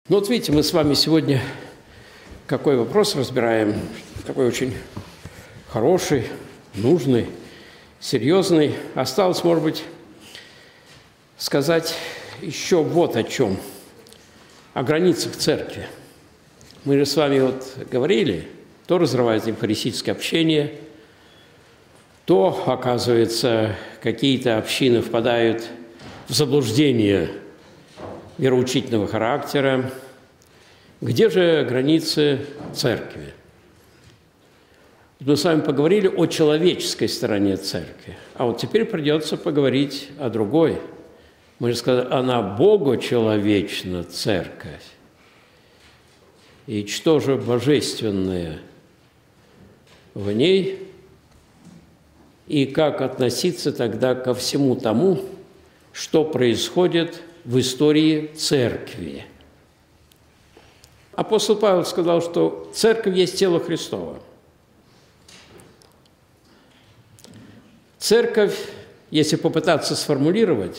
Ну вот видите, мы с вами сегодня какой вопрос разбираем, такой очень хороший, нужный, серьезный. Осталось, может быть, сказать еще вот о чем, о границах церкви. Мы же с вами вот говорили, то разрывается евхаристическое общение, то, оказывается, какие-то общины впадают в заблуждение вероучительного характера. Где же границы церкви? Мы с вами поговорили о человеческой стороне церкви, а вот теперь придется поговорить о другой. Мы же сказали, она богочеловечна церковь. И что же божественное в ней? И как относиться тогда ко всему тому, что происходит в истории церкви? Апостол Павел сказал, что церковь есть тело Христово. Церковь, если попытаться сформулировать,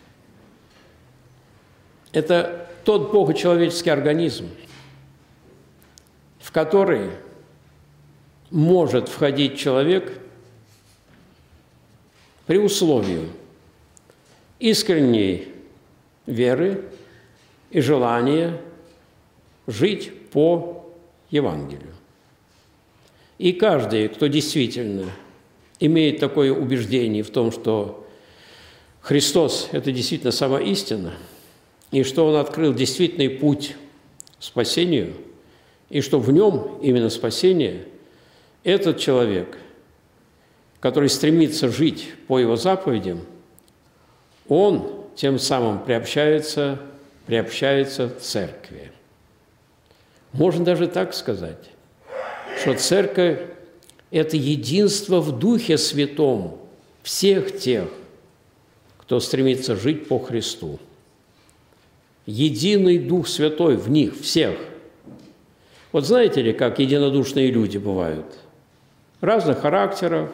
это тот богочеловеческий организм, в который может входить человек при условии искренней веры и желания жить по Евангелию. И каждый, кто действительно имеет такое убеждение в том, что Христос – это действительно сама истина, и что Он открыл действительный путь к спасению, и что в Нем именно спасение, этот человек, который стремится жить по Его заповедям, он тем самым приобщается к церкви. Можно даже так сказать, что церковь – это единство в Духе Святом всех тех, кто стремится жить по Христу. Единый Дух Святой в них всех. Вот знаете ли, как единодушные люди бывают? Разных характеров,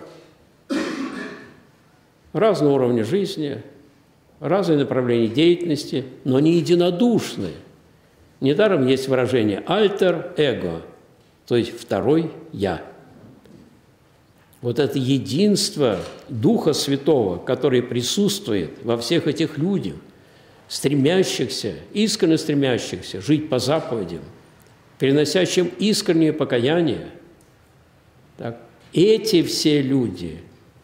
разного уровня жизни, разные направления деятельности, но не единодушны. Недаром есть выражение «альтер эго», то есть «второй я». Вот это единство Духа Святого, который присутствует во всех этих людях, стремящихся, искренне стремящихся жить по заповедям, приносящим искреннее покаяние, так, эти все люди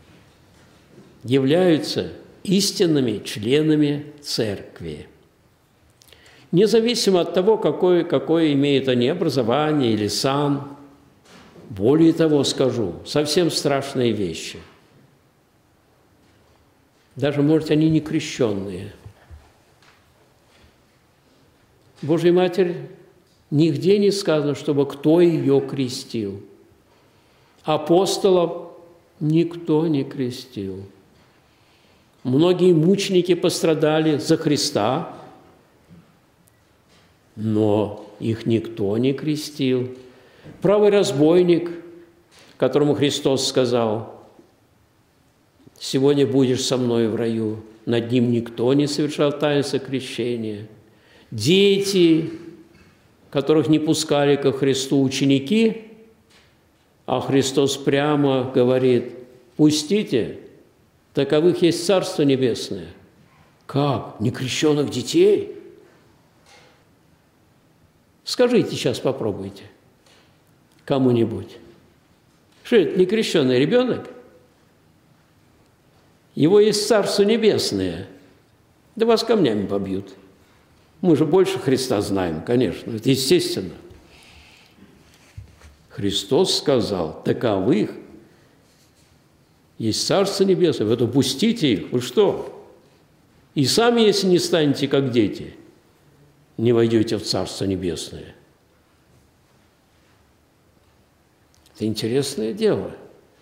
являются истинными членами церкви. Независимо от того, какое имеют они образование или сан, более того скажу, совсем страшные вещи. Даже, может, они не крещенные. Божья Матерь нигде не сказано, чтобы кто ее крестил. Апостолов никто не крестил. Многие мученики пострадали за Христа, но их никто не крестил. Правый разбойник, которому Христос сказал: «Сегодня будешь со мной в раю», над ним никто не совершал таинства крещения. Дети, которых не пускали ко Христу ученики, а Христос прямо говорит: «Пустите, таковых есть Царство Небесное». Как? Некрещенных детей? Скажите сейчас, попробуйте кому-нибудь. Что это, некрещенный ребенок? Его есть Царство Небесное. Да вас камнями побьют. Мы же больше Христа знаем, конечно, это естественно. Христос сказал: таковых есть Царство Небесное, вы допустите их, вы что? И сами, если не станете как дети, не войдете в Царство Небесное. Это интересное дело.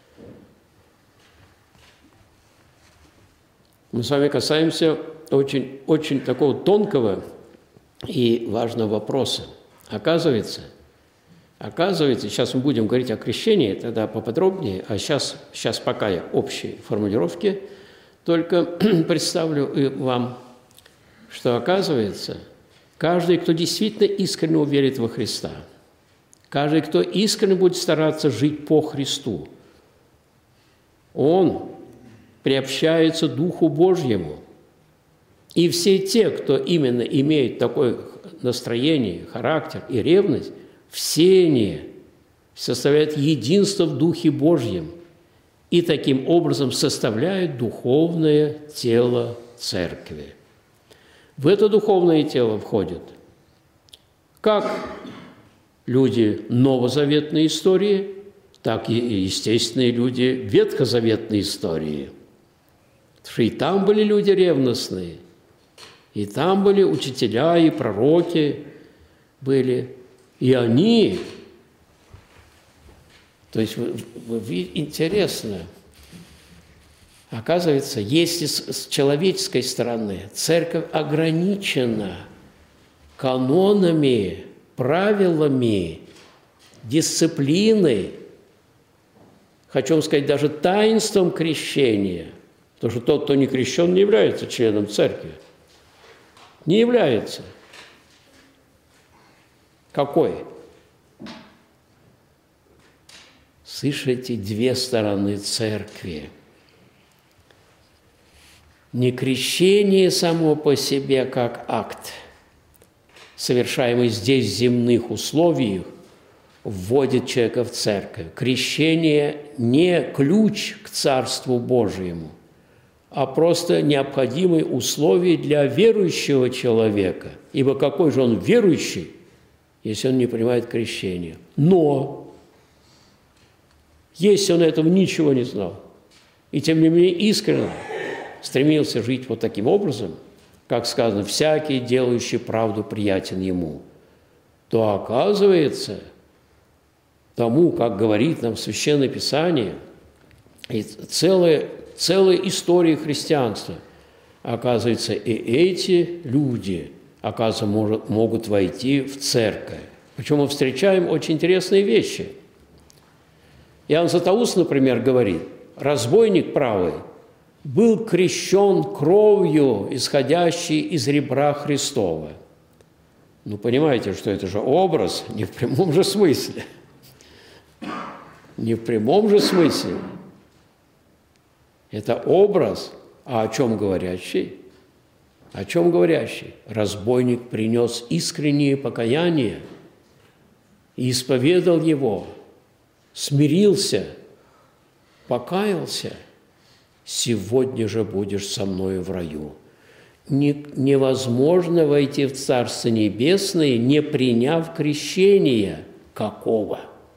Мы с вами касаемся очень такого тонкого и важного вопроса. Оказывается, сейчас мы будем говорить о крещении, тогда поподробнее, а сейчас пока я общие формулировки только представлю вам, что оказывается, Каждый, кто действительно искренне уверит во Христа, каждый, кто искренне будет стараться жить по Христу, он приобщается Духу Божьему. И все те, кто именно имеет такое настроение, характер и ревность, все они составляют единство в Духе Божьем и таким образом составляют духовное тело Церкви. В это духовное тело входят как люди новозаветной истории, так и естественные люди ветхозаветной истории. Потому что и там были люди ревностные, и там были учителя и пророки были, и они. То есть интересно, оказывается, если с человеческой стороны церковь ограничена канонами, правилами, дисциплиной, хочу вам сказать, даже таинством крещения, потому что тот, кто не крещен, не является членом церкви. Не является. Какой? Слышите, две стороны церкви. Не крещение само по себе как акт, совершаемый здесь в земных условиях, вводит человека в церковь. Крещение не ключ к Царству Божьему, а просто необходимые условия для верующего человека. Ибо какой же он верующий, если он не принимает крещение? Но, если он этого ничего не знал, и тем не менее искренне стремился жить вот таким образом, как сказано, «всякий, делающий правду, приятен ему», то оказывается, тому, как говорит нам Священное Писание, и целая история христианства, оказывается, и эти люди, оказывается, могут войти в церковь. Причем мы встречаем очень интересные вещи. Иоанн Златоуст, например, говорит, разбойник правый был крещен кровью, исходящей из ребра Христова. Ну, понимаете, что это же образ, не в прямом же смысле. Не в прямом же смысле. Это образ, а о чем говорящий? О чем говорящий? Разбойник принес искреннее покаяние и исповедал его, смирился, покаялся. Сегодня же будешь со мною в раю. Невозможно войти в Царство Небесное, не приняв крещения. Какого?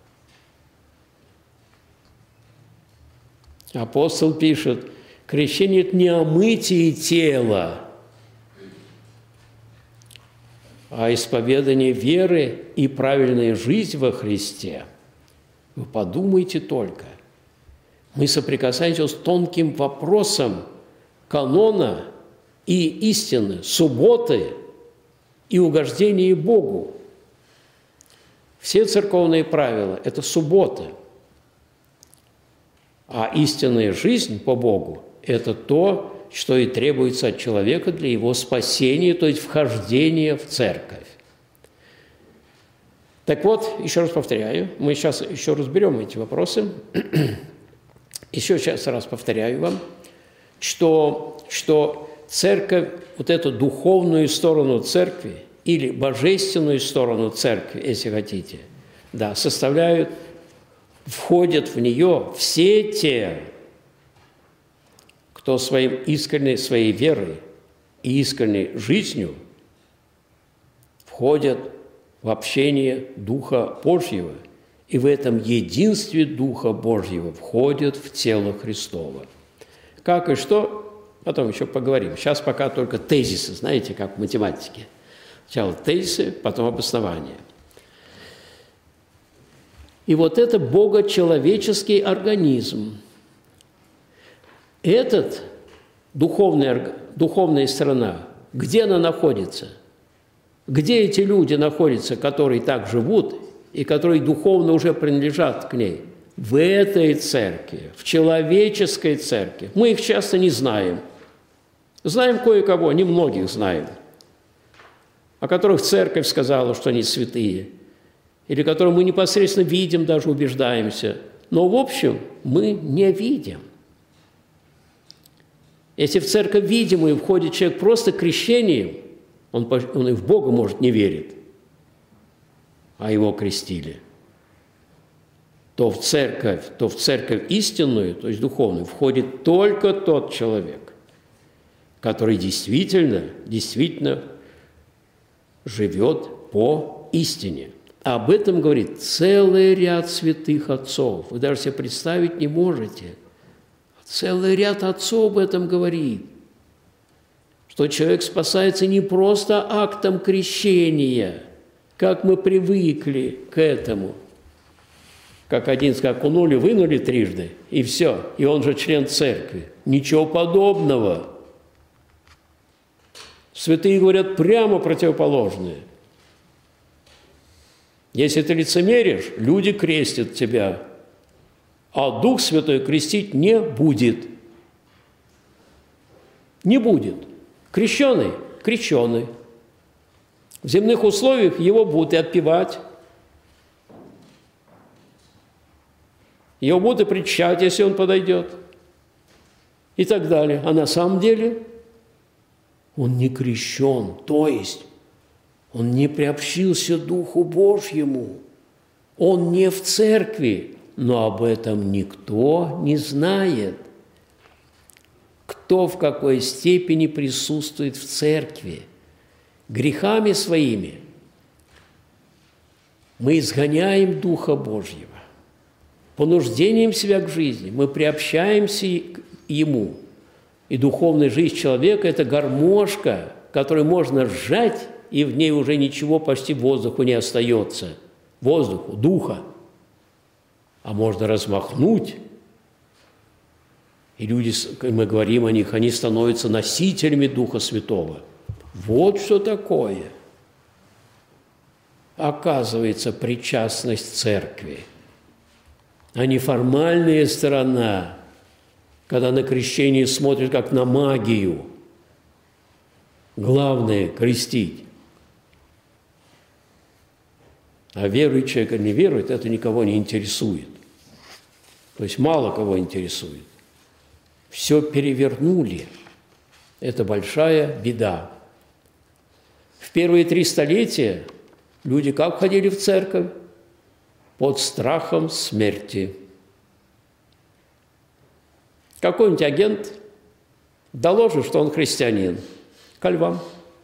Апостол пишет, крещение – это не омытие тела, а исповедание веры и правильная жизнь во Христе. Вы подумайте только. Мы соприкасаемся с тонким вопросом канона и истины, субботы и угождения Богу. Все церковные правила – это суббота. А истинная жизнь по Богу – это то, что и требуется от человека для его спасения, то есть вхождения в церковь. Так вот, еще раз повторяю, мы сейчас еще разберем эти вопросы. Еще сейчас раз повторяю вам, что церковь, вот эту духовную сторону церкви или божественную сторону церкви, если хотите, да, составляют, входят в нее все те, кто своей верой и искренней жизнью входят в общение Духа Божьего, и в этом единстве Духа Божьего входят в тело Христово. Как и что, потом еще поговорим. Сейчас пока только тезисы, знаете, как в математике. Сначала тезисы, потом обоснование. И вот это богочеловеческий организм. Этот духовная сторона, где она находится? Где эти люди находятся, которые так живут и которые духовно уже принадлежат к ней? В этой церкви, в человеческой церкви. Мы их часто не знаем. Знаем кое-кого, немногих знаем. о которых церковь сказала, что они святые, или которые мы непосредственно видим, даже убеждаемся, но в общем мы не видим. Если в церковь видимую входит человек просто крещением, он и в Бога, может, не верит, а его крестили, то в церковь истинную, то есть духовную, входит только тот человек, который действительно живет по истине. Об этом говорит целый ряд святых отцов. Вы даже себе представить не можете. Целый ряд отцов об этом говорит, что человек спасается не просто актом крещения, как мы привыкли к этому. Как один окунули, вынули трижды, и все, и он же член церкви. Ничего подобного. Святые говорят прямо противоположное. Если ты лицемеришь, люди крестят тебя, а Дух Святой крестить не будет. Не будет. Крещеный – крещеный. В земных условиях его будут и отпевать, его будут и причащать, если он подойдет, и так далее. А на самом деле он не крещен, то есть он не приобщился Духу Божьему, он не в церкви, но об этом никто не знает. Кто в какой степени присутствует в церкви? Грехами своими мы изгоняем Духа Божьего. Понуждением себя к жизни мы приобщаемся к Ему. И духовная жизнь человека – это гармошка, которую можно сжать, и в ней уже ничего почти воздуху не остается. Воздуху, духа. А можно размахнуть, и люди, мы говорим о них, они становятся носителями Духа Святого. Вот что такое, оказывается, причастность церкви, а не формальная сторона, когда на крещение смотрят как на магию. Главное – крестить. А верует человек или не верует, это никого не интересует. То есть мало кого интересует. Все перевернули. Это большая беда. В первые 3 столетия люди как ходили в церковь? Под страхом смерти. Какой-нибудь агент доложит, что он христианин. Ко львам.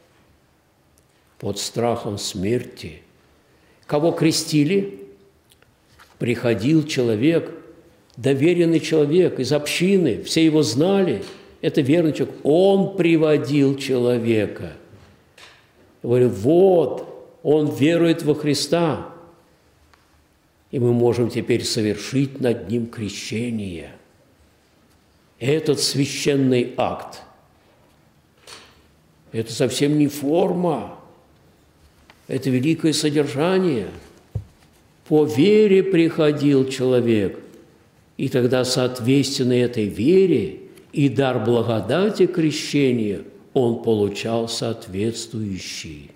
Под страхом смерти. Кого крестили? Приходил человек, доверенный человек из общины, все его знали, это верный человек, он приводил человека. Говорит, вот, он верует во Христа, и мы можем теперь совершить над ним крещение. Этот священный акт, это совсем не форма, это великое содержание. По вере приходил человек, и тогда, соответственно этой вере и дар благодати крещения он получал соответствующий.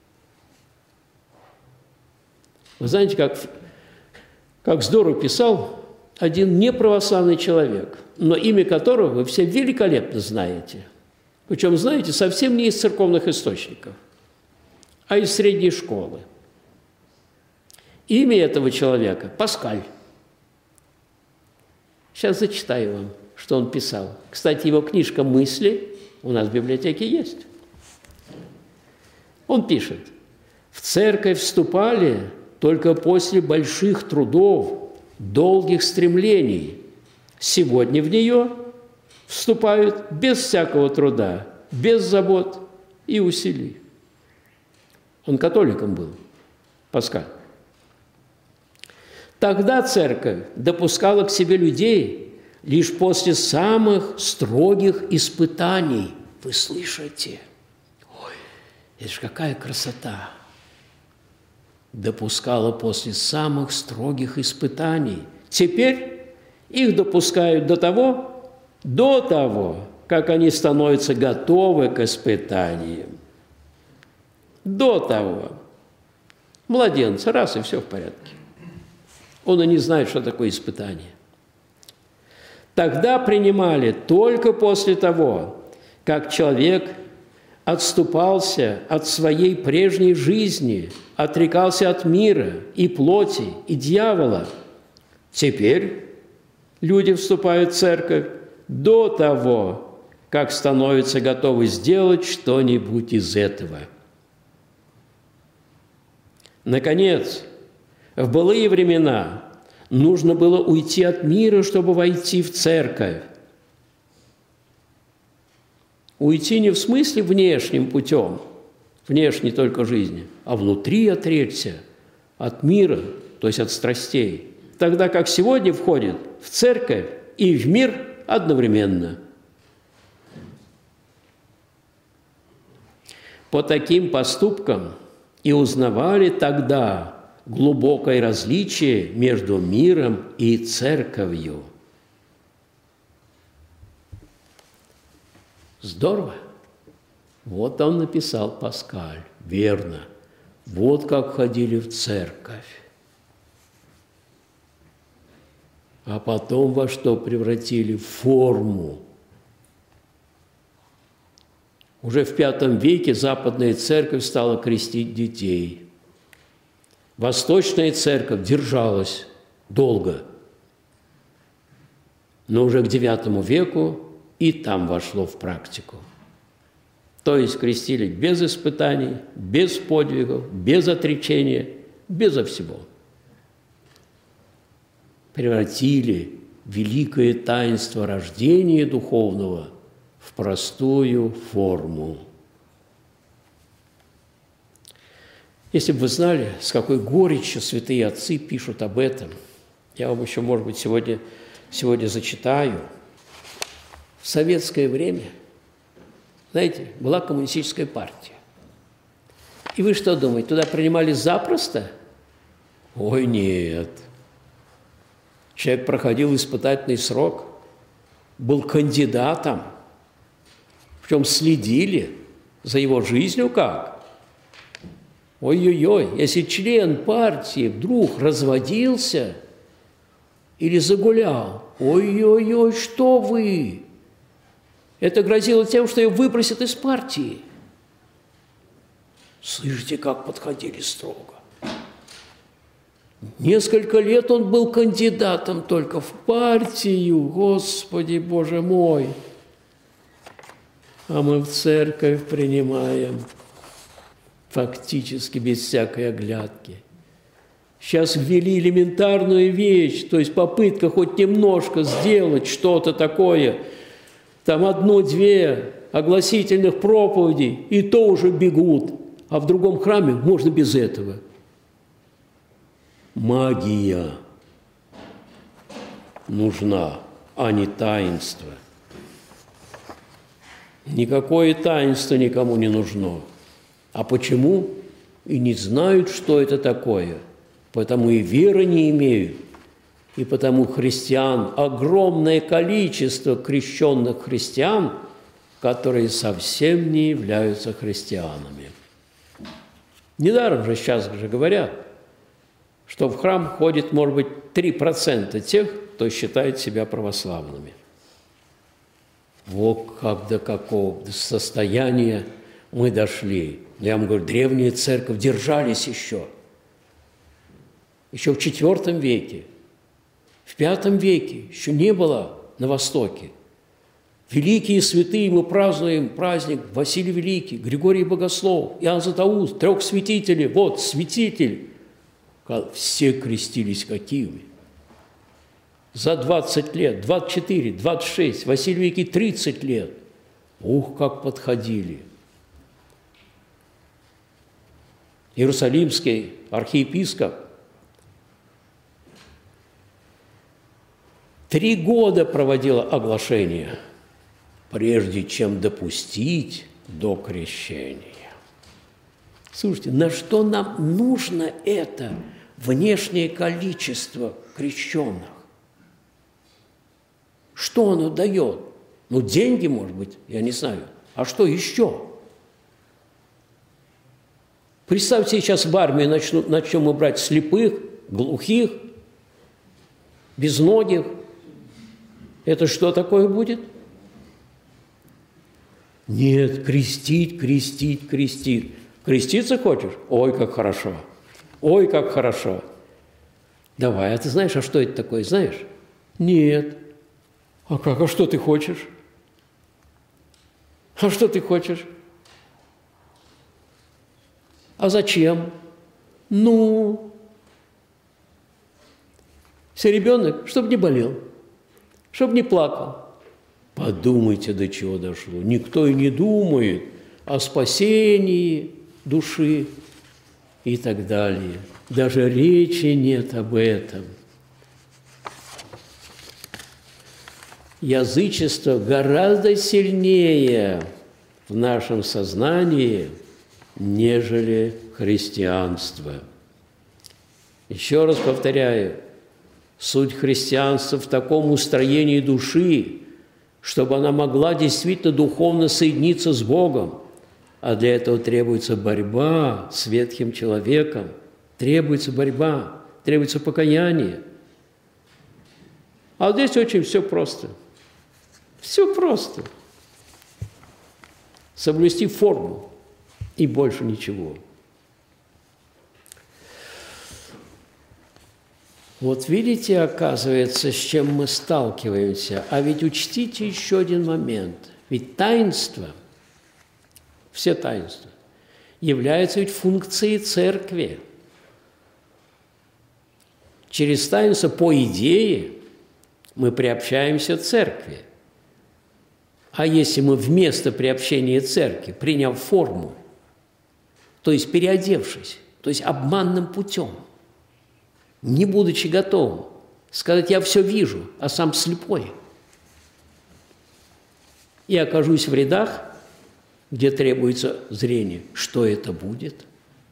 Вы знаете, как здорово писал один неправославный человек, но имя которого вы все великолепно знаете. Причем, знаете, совсем не из церковных источников, а из средней школы. Имя этого человека – Паскаль. Сейчас зачитаю вам, что он писал. Кстати, его книжка «Мысли» у нас в библиотеке есть. Он пишет: «В церковь вступали только после больших трудов, долгих стремлений. Сегодня в нее вступают без всякого труда, без забот и усилий». Он католиком был, Паскаль. Тогда церковь допускала к себе людей лишь после самых строгих испытаний. Вы слышите? Ой, это же какая красота! Допускала после самых строгих испытаний. Теперь их допускают до того, как они становятся готовы к испытаниям. до того. Младенца, раз, и все в порядке. Он и не знает, что такое испытание. Тогда принимали только после того, как человек отступался от своей прежней жизни, отрекался от мира и плоти, и дьявола. Теперь люди вступают в церковь до того, как становятся готовы сделать что-нибудь из этого. Наконец, в былые времена нужно было уйти от мира, чтобы войти в церковь. Уйти не в смысле внешним путем, внешней только жизни, а внутри отречься от мира, то есть от страстей, тогда как сегодня входит в церковь и в мир одновременно. По таким поступкам и узнавали тогда глубокое различие между миром и церковью. Здорово. Вот он написал Паскаль. Верно. Вот как ходили в церковь. А потом во что превратили? В форму. Уже в V веке западная церковь стала крестить детей. Восточная церковь держалась долго. Но уже к IX веку и там вошло в практику. То есть крестили без испытаний, без подвигов, без отречения, безо всего. Превратили великое таинство рождения духовного в простую форму. Если бы вы знали, с какой горечью святые отцы пишут об этом, я вам еще, может быть, сегодня зачитаю. В советское время, знаете, была коммунистическая партия. И вы что думаете, туда принимали запросто? Ой, нет. Человек проходил испытательный срок, был кандидатом, причем следили за его жизнью как? Ой-ой-ой, если член партии вдруг разводился или загулял, ой-ой-ой, что вы? Это грозило тем, что ее выбросят из партии. Слышите, как подходили строго. Несколько лет он был кандидатом только в партию, Господи, Боже мой. А мы в церковь принимаем фактически без всякой оглядки. Сейчас ввели элементарную вещь, то есть попытка хоть немножко сделать что-то такое, там 1-2 огласительных проповедей, и то уже бегут, а в другом храме можно без этого. Магия нужна, а не таинство. Никакое таинство никому не нужно. А почему? И не знают, что это такое. Потому и веры не имеют. И потому христиан, огромное количество крещенных христиан, которые совсем не являются христианами. Недаром же сейчас же говорят, что в храм ходит, может быть, 3% тех, кто считает себя православными. Вот как до какого состояния мы дошли. Я вам говорю, древняя церковь держались еще. Еще в IV веке. В V веке еще не было на Востоке. Великие святые мы празднуем праздник Василий Великий, Григорий Богослов, Иоанн Златоуст, 3 святителей. Вот, святитель. Все крестились какими? За 20 лет, 24, 26, Василий Великий 30 лет. Ух, как подходили. Иерусалимский архиепископ 3 года проводила оглашение, прежде чем допустить до крещения. Слушайте, на что нам нужно это внешнее количество крещенных? Что оно дает? Ну, деньги, может быть, я не знаю. А что еще? Представьте, сейчас в армию начнем мы брать слепых, глухих, безногих. Это что такое будет? Нет, крестить, крестить, крестить. Креститься хочешь? Ой, как хорошо. Ой, как хорошо. Давай, а ты знаешь, а что это такое, знаешь? Нет. А как? А что ты хочешь? А что ты хочешь? А зачем? Ну, все ребенок, чтобы не болел, чтобы не плакал. Подумайте, до чего дошло. Никто и не думает о спасении души и так далее. Даже речи нет об этом. Язычество гораздо сильнее в нашем сознании, нежели христианство. Еще раз повторяю, суть христианства в таком устроении души, чтобы она могла действительно духовно соединиться с Богом. А для этого требуется борьба с ветхим человеком, требуется борьба, требуется покаяние. А здесь очень все просто. Все просто. Соблюсти форму и больше ничего. Вот видите, оказывается, с чем мы сталкиваемся. А ведь учтите еще один момент. Ведь таинство, все таинства, являются ведь функцией церкви. Через таинство, по идее, мы приобщаемся к церкви. А если мы вместо приобщения церкви, приняв форму, то есть переодевшись, то есть обманным путем, не будучи готовым, сказать, я все вижу, а сам слепой, и окажусь в рядах, где требуется зрение, что это будет?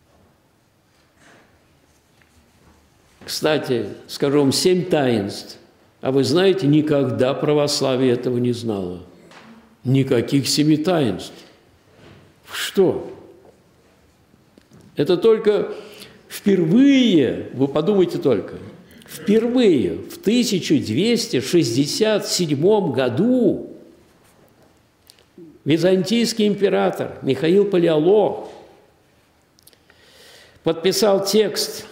Кстати, скажу вам 7 таинств, а вы знаете, никогда православие этого не знало. Никаких 7 таинств. Что? Это только впервые, вы подумайте только, впервые в 1267 году византийский император Михаил Палеолог подписал текст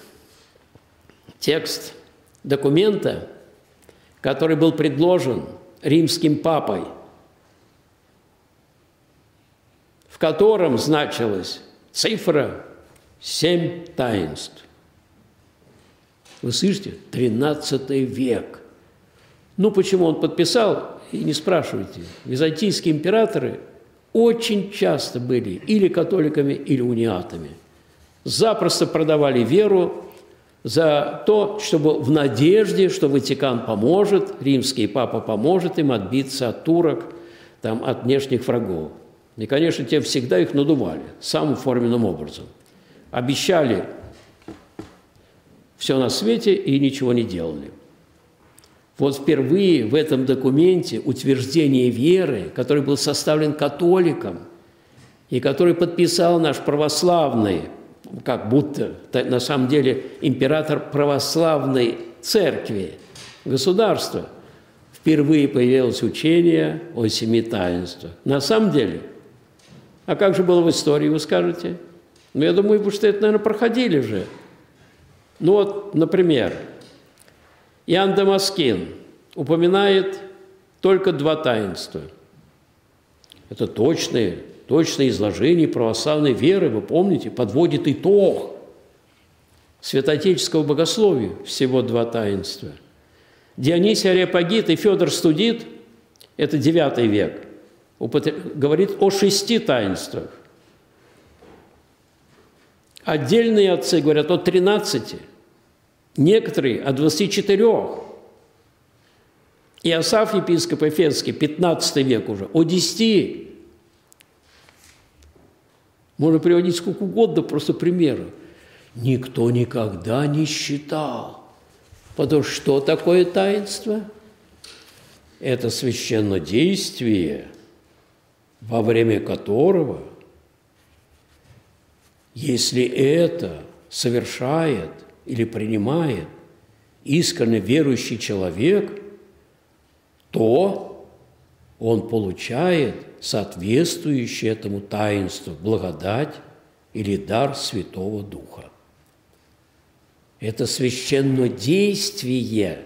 документа, который был предложен римским папой, в котором значилась цифра 7 таинств. Вы слышите? 13 век. Ну, почему он подписал, и не спрашивайте. Византийские императоры очень часто были или католиками, или униатами. Запросто продавали веру за то, чтобы в надежде, что Ватикан поможет, римский папа поможет им отбиться от турок, там, от внешних врагов. И, конечно, те всегда их надували самым форменным образом. Обещали все на свете и ничего не делали. Вот впервые в этом документе утверждение веры, который был составлен католиком и который подписал наш православный, как будто на самом деле император православной церкви, государства, впервые появилось учение о 7 таинствах. На самом деле, а как же было в истории, вы скажете? Ну, я думаю, что это, наверное, проходили же. Ну вот, например, Иоанн Дамаскин упоминает только 2 таинства. Это точное изложение православной веры, вы помните, подводит итог святоотеческого богословия, всего 2 таинства. Дионисий Ареопагит и Федор Студит, это 9 век, говорит о 6 таинствах. Отдельные отцы говорят о 13, некоторые о 24. Иосаф, епископ Эфесский, 15 век уже, о 10. Можно приводить сколько угодно, просто примеры. Никто никогда не считал. Потому что такое таинство? Это священнодействие, во время которого Если это совершает или принимает искренне верующий человек, то он получает соответствующий этому таинству благодать или дар Святого Духа. Это священнодействие.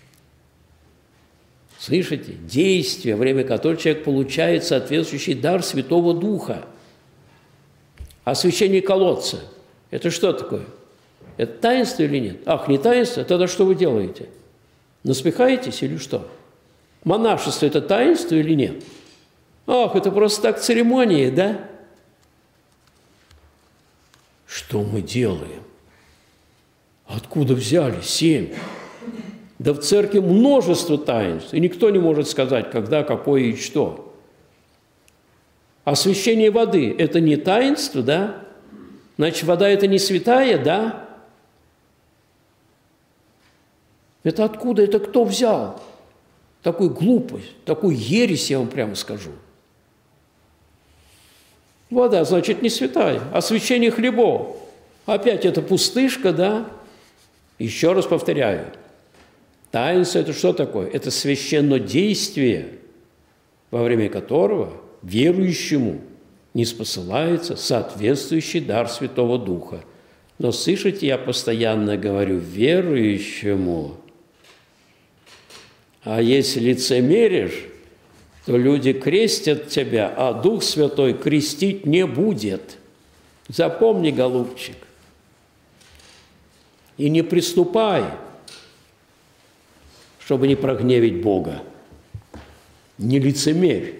Слышите? Действие, во время которого человек получает соответствующий дар Святого Духа. Освящение колодца – это что такое? Это таинство или нет? Ах, не таинство? Тогда что вы делаете? Насмехаетесь или что? Монашество – это таинство или нет? Ах, это просто так церемонии, да? Что мы делаем? Откуда взяли 7? Да в церкви множество таинств, и никто не может сказать, когда, какое и что. Освящение воды – это не таинство, да? Значит, вода – это не святая, да? Это откуда? Это кто взял? Такую глупость, такую ересь, я вам прямо скажу. Вода, значит, не святая. Освящение хлебов. Опять это пустышка, да? Еще раз повторяю. Таинство – это что такое? Это священнодействие, во время которого верующему не спосылается соответствующий дар Святого Духа. Но, слышите, я постоянно говорю верующему. А если лицемеришь, то люди крестят тебя, а Дух Святой крестить не будет. Запомни, голубчик. И не приступай, чтобы не прогневить Бога. Не лицемерь.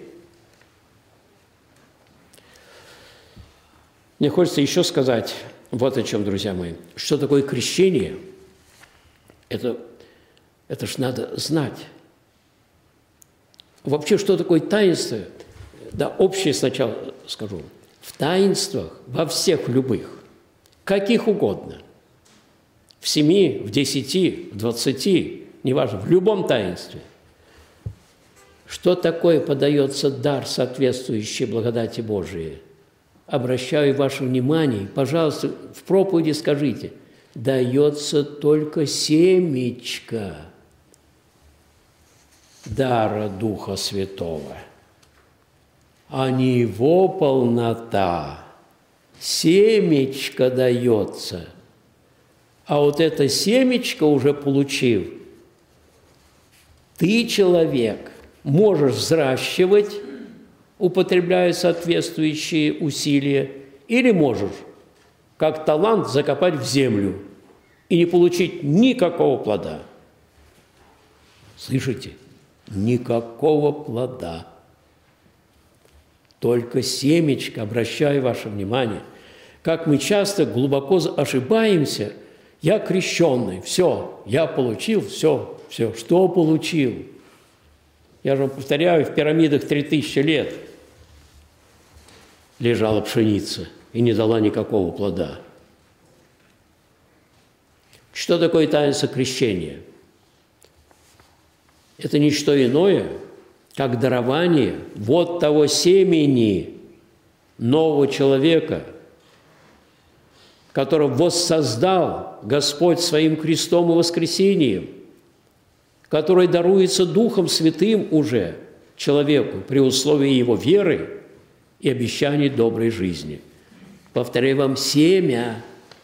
Мне хочется еще сказать вот о чем, друзья мои. Что такое крещение? Это ж надо знать. Вообще, что такое таинство? Да, общее сначала скажу. В таинствах, во всех любых, каких угодно, в 7, в 10, в 20, неважно, в любом таинстве, что такое подается дар, соответствующий благодати Божией? Обращаю ваше внимание, пожалуйста, в проповеди скажите, дается только семечко дара Духа Святого, а не его полнота. Семечко дается. А вот это семечко уже получив, ты, человек, можешь взращивать, употребляя соответствующие усилия, или можешь, как талант, закопать в землю и не получить никакого плода. Слышите? Никакого плода. Только семечко, обращаю ваше внимание. Как мы часто глубоко ошибаемся, я крещенный, все, я получил, все, что получил? Я же вам повторяю, в пирамидах 3000 лет лежала пшеница и не дала никакого плода. Что такое таинство крещения? Это не что иное, как дарование вот того семени нового человека, которого воссоздал Господь своим крестом и воскресением, который даруется Духом Святым уже человеку при условии его веры и обещаний доброй жизни. Повторяю вам, семя,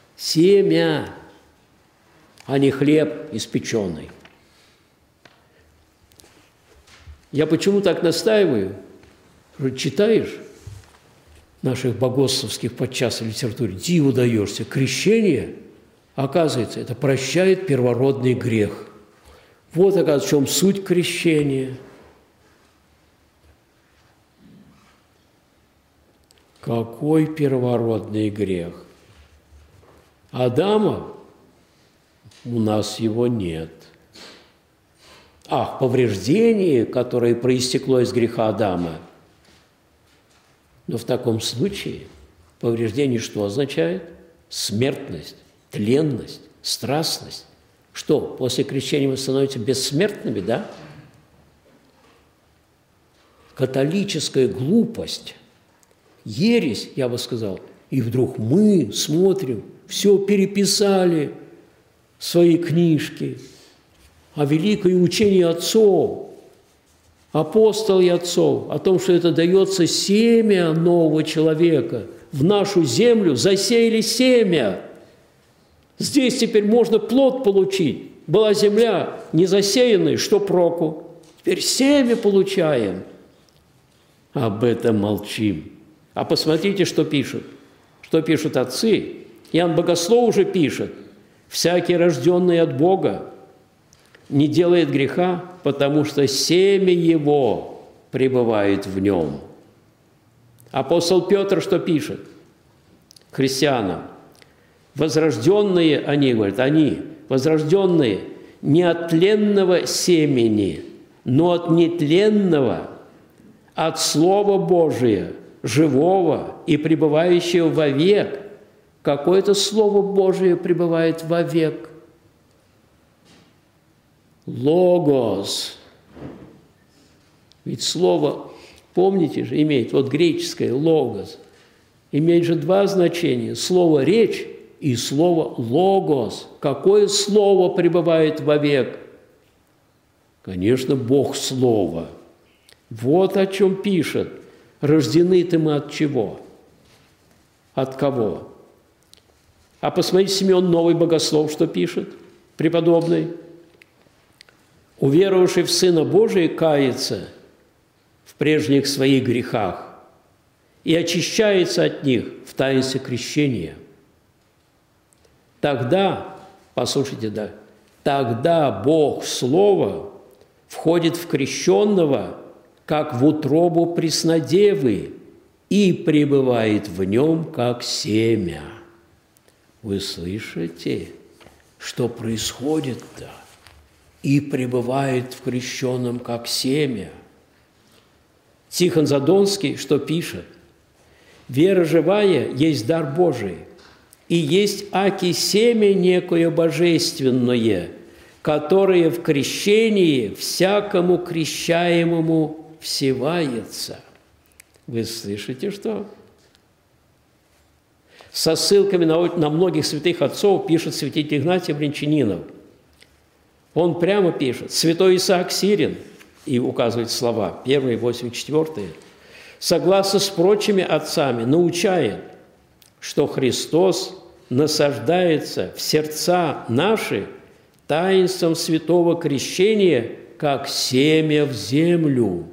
а не хлеб испеченный. Я почему так настаиваю? Читаешь наших богословских подчас в литературе, диву даешься. Крещение, оказывается, это прощает первородный грех. Вот, оказывается, в чем суть крещения. Какой первородный грех? Адама у нас его нет. Ах, повреждение, которое проистекло из греха Адама. Но в таком случае повреждение что означает? Смертность, тленность, страстность. Что, после крещения мы становимся бессмертными, да? Католическая глупость, ересь, я бы сказал, И вдруг мы смотрим, все переписали, свои книжки о великое учение отцов, апостолов и отцов, о том, что это дается семя нового человека. В нашу землю засеяли семя. Здесь теперь можно плод получить. Была земля не засеянная, что проку? Теперь семя получаем. Об этом молчим. А посмотрите, что пишут. Что пишут отцы. Иоанн Богослов уже пишет. «Всякий, рожденный от Бога, не делает греха, потому что семя его пребывает в нем». Апостол Петр что пишет христианам? Возрожденные, они, говорят, они, возрожденные не от тленного семени, но от нетленного, от Слова Божия, живого и пребывающего вовек. Какое-то Слово Божие пребывает вовек. Логос. Ведь слово, помните же, имеет, вот греческое логос, имеет же два значения. Слово «речь» и слово «логос». Какое слово пребывает вовек? Конечно, Бог Слово. Вот о чем пишет. Рождены-то мы от чего? От кого? А посмотрите, Симеон Новый Богослов, что пишет, преподобный. «Уверовавший в Сына Божия кается в прежних своих грехах и очищается от них в таинстве крещения. Тогда, послушайте, да, тогда Бог Слово входит в крещенного, как в утробу преснодевы, и пребывает в нем, как семя». Вы слышите, что происходит-то? И пребывает в крещенном, как семя. Тихон Задонский что пишет? «Вера живая есть дар Божий, и есть аки семя некое божественное, которое в крещении всякому крещаемому всевается». Вы слышите, что? Со ссылками на многих святых отцов пишет святитель Игнатий Брянчанинов. Он прямо пишет: «Святой Исаак Сирин», и указывает слова, 1, 8, 4, согласно с прочими отцами, научает, что Христос насаждается в сердца наши таинством святого крещения, как семя в землю.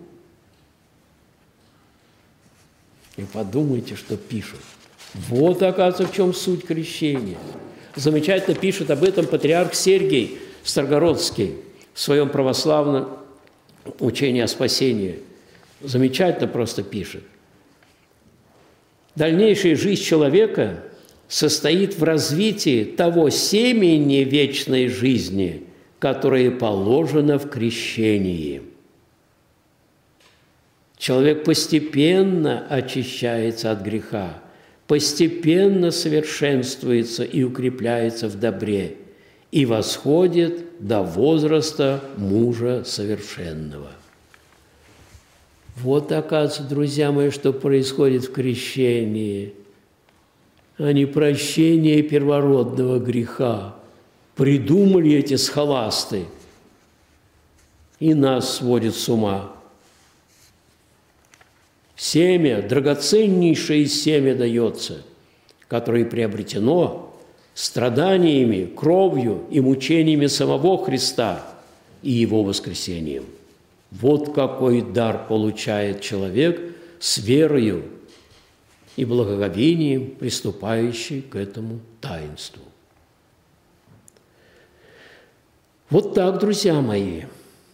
И подумайте, что пишут. Вот, оказывается, в чем суть крещения. Замечательно пишет об этом патриарх Сергий Старгородский в своем православном учении о спасении. Замечательно просто пишет. Дальнейшая жизнь человека состоит в развитии того семени вечной жизни, которое положено в крещении. Человек постепенно очищается от греха, постепенно совершенствуется и укрепляется в добре и восходит до возраста мужа совершенного. Вот, оказывается, друзья мои, что происходит в крещении, а не прощение первородного греха. Придумали эти схоласты, и нас сводит с ума. Семя, драгоценнейшее семя дается, которое приобретено страданиями, кровью и мучениями самого Христа и Его воскресением. Вот какой дар получает человек с верою и благоговением, приступающий к этому таинству. Вот так, друзья мои.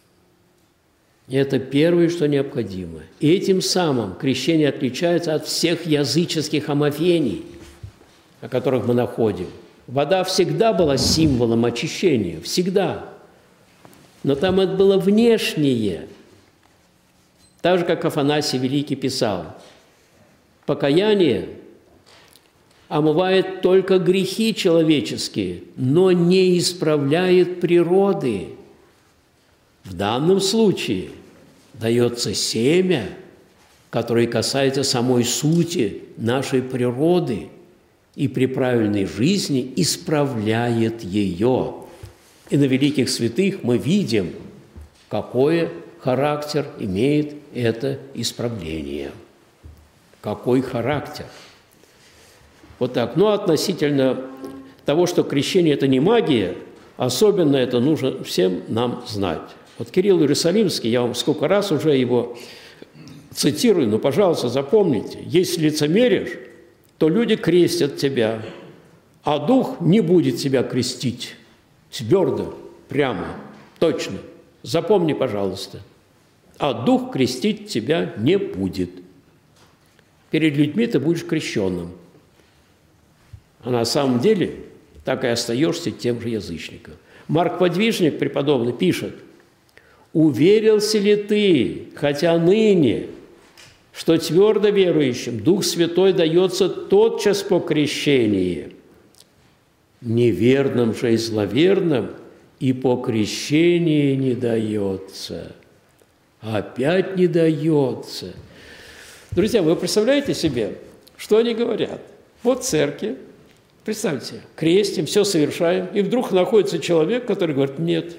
Это первое, что необходимо. И этим самым крещение отличается от всех языческих омовений, о которых мы находим. Вода всегда была символом очищения, всегда. Но там это было внешнее. Так же, как Афанасий Великий писал, покаяние омывает только грехи человеческие, но не исправляет природы. В данном случае дается семя, который касается самой сути нашей природы и при правильной жизни исправляет ее. И на великих святых мы видим, какой характер имеет это исправление. Какой характер. Вот так. Но относительно того, что крещение – это не магия, особенно это нужно всем нам знать. Вот Кирилл Иерусалимский, я вам сколько раз уже его цитирую, но, пожалуйста, запомните, если лицемеришь, то люди крестят тебя, а Дух не будет тебя крестить. Твердо, прямо, точно. Запомни, пожалуйста. А Дух крестить тебя не будет. Перед людьми ты будешь крещенным. А на самом деле так и остаешься тем же язычником. Марк Подвижник, преподобный, пишет: «Уверился ли ты, хотя ныне, что твердо верующим Дух Святой дается тотчас по крещении, неверным же и зловерным и по крещении не дается». Опять не дается. Друзья, вы представляете себе, что они говорят? Вот церкви, представьте, крестим, все совершаем, и вдруг находится человек, который говорит: нет,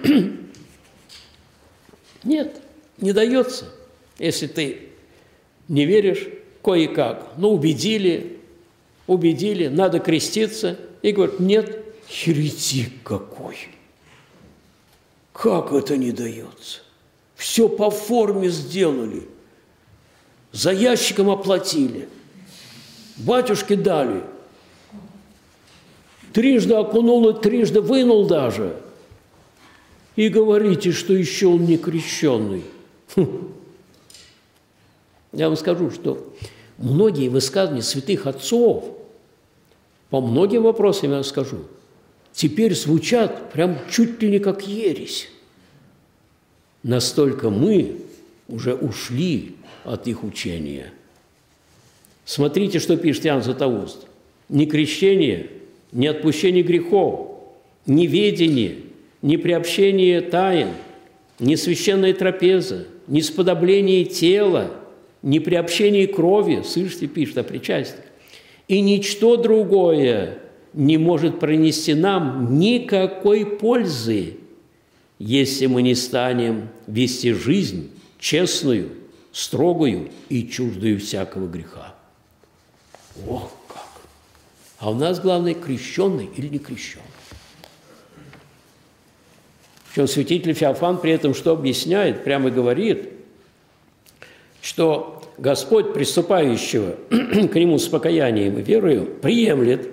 нет, не дается, если ты не веришь кое-как. Ну, убедили, надо креститься, и говорят: нет, еретик какой. Как это не дается? Все по форме сделали, за ящиком оплатили, батюшке дали, трижды окунул и трижды вынул даже, и говорите, что еще он не крещенный. Я вам скажу, что многие высказывания святых отцов, по многим вопросам я вам скажу, теперь звучат прям чуть ли не как ересь. Настолько мы уже ушли от их учения. Смотрите, что пишет Иоанн Златоуст. Ни крещение, ни отпущение грехов, ни ведение, ни приобщение тайн, ни священная трапеза, ни сподобление тела, ни приобщение крови, слышите, пишет о причастии, и ничто другое не может принести нам никакой пользы, если мы не станем вести жизнь честную, строгую и чуждую всякого греха. Ох как! А у нас главное, крещенный или не крещенный. Причем святитель Феофан при этом что объясняет? Прямо говорит, что Господь, приступающего к Нему с покаянием и верою, приемлет,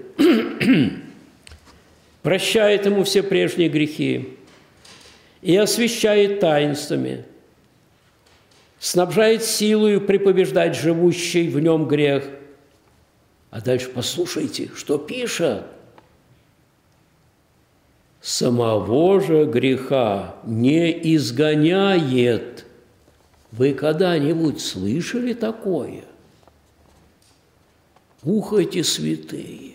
прощает ему все прежние грехи и освящает таинствами, снабжает силою препобеждать живущий в нем грех. А дальше послушайте, что пишет. Самого же греха не изгоняет. Вы когда-нибудь слышали такое? Ух, эти святые!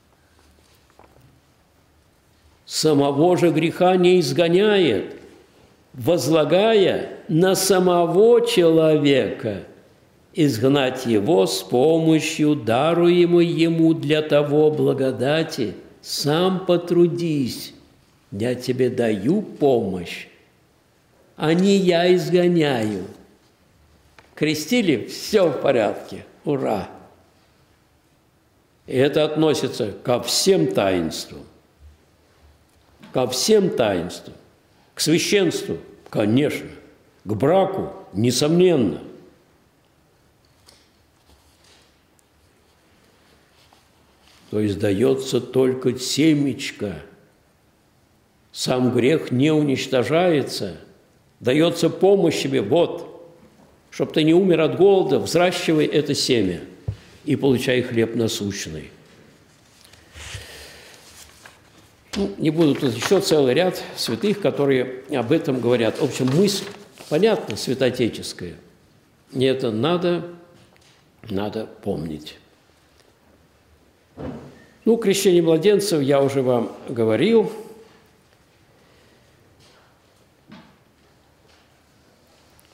Самого же греха не изгоняет, возлагая на самого человека изгнать его с помощью даруемой ему для того благодати. Сам потрудись, я тебе даю помощь, а не я изгоняю. Крестили – все в порядке, ура! И это относится ко всем таинствам. Ко всем таинствам. К священству – конечно. К браку – несомненно. То есть дается только семечко. Сам грех не уничтожается. Дается помощь себе. Вот, чтобы ты не умер от голода, взращивай это семя и получай хлеб насущный. Ну, не буду тут еще целый ряд святых, которые об этом говорят. В общем, мысль понятна, святоотеческая. И это надо помнить. Ну, крещение младенцев я уже вам говорил.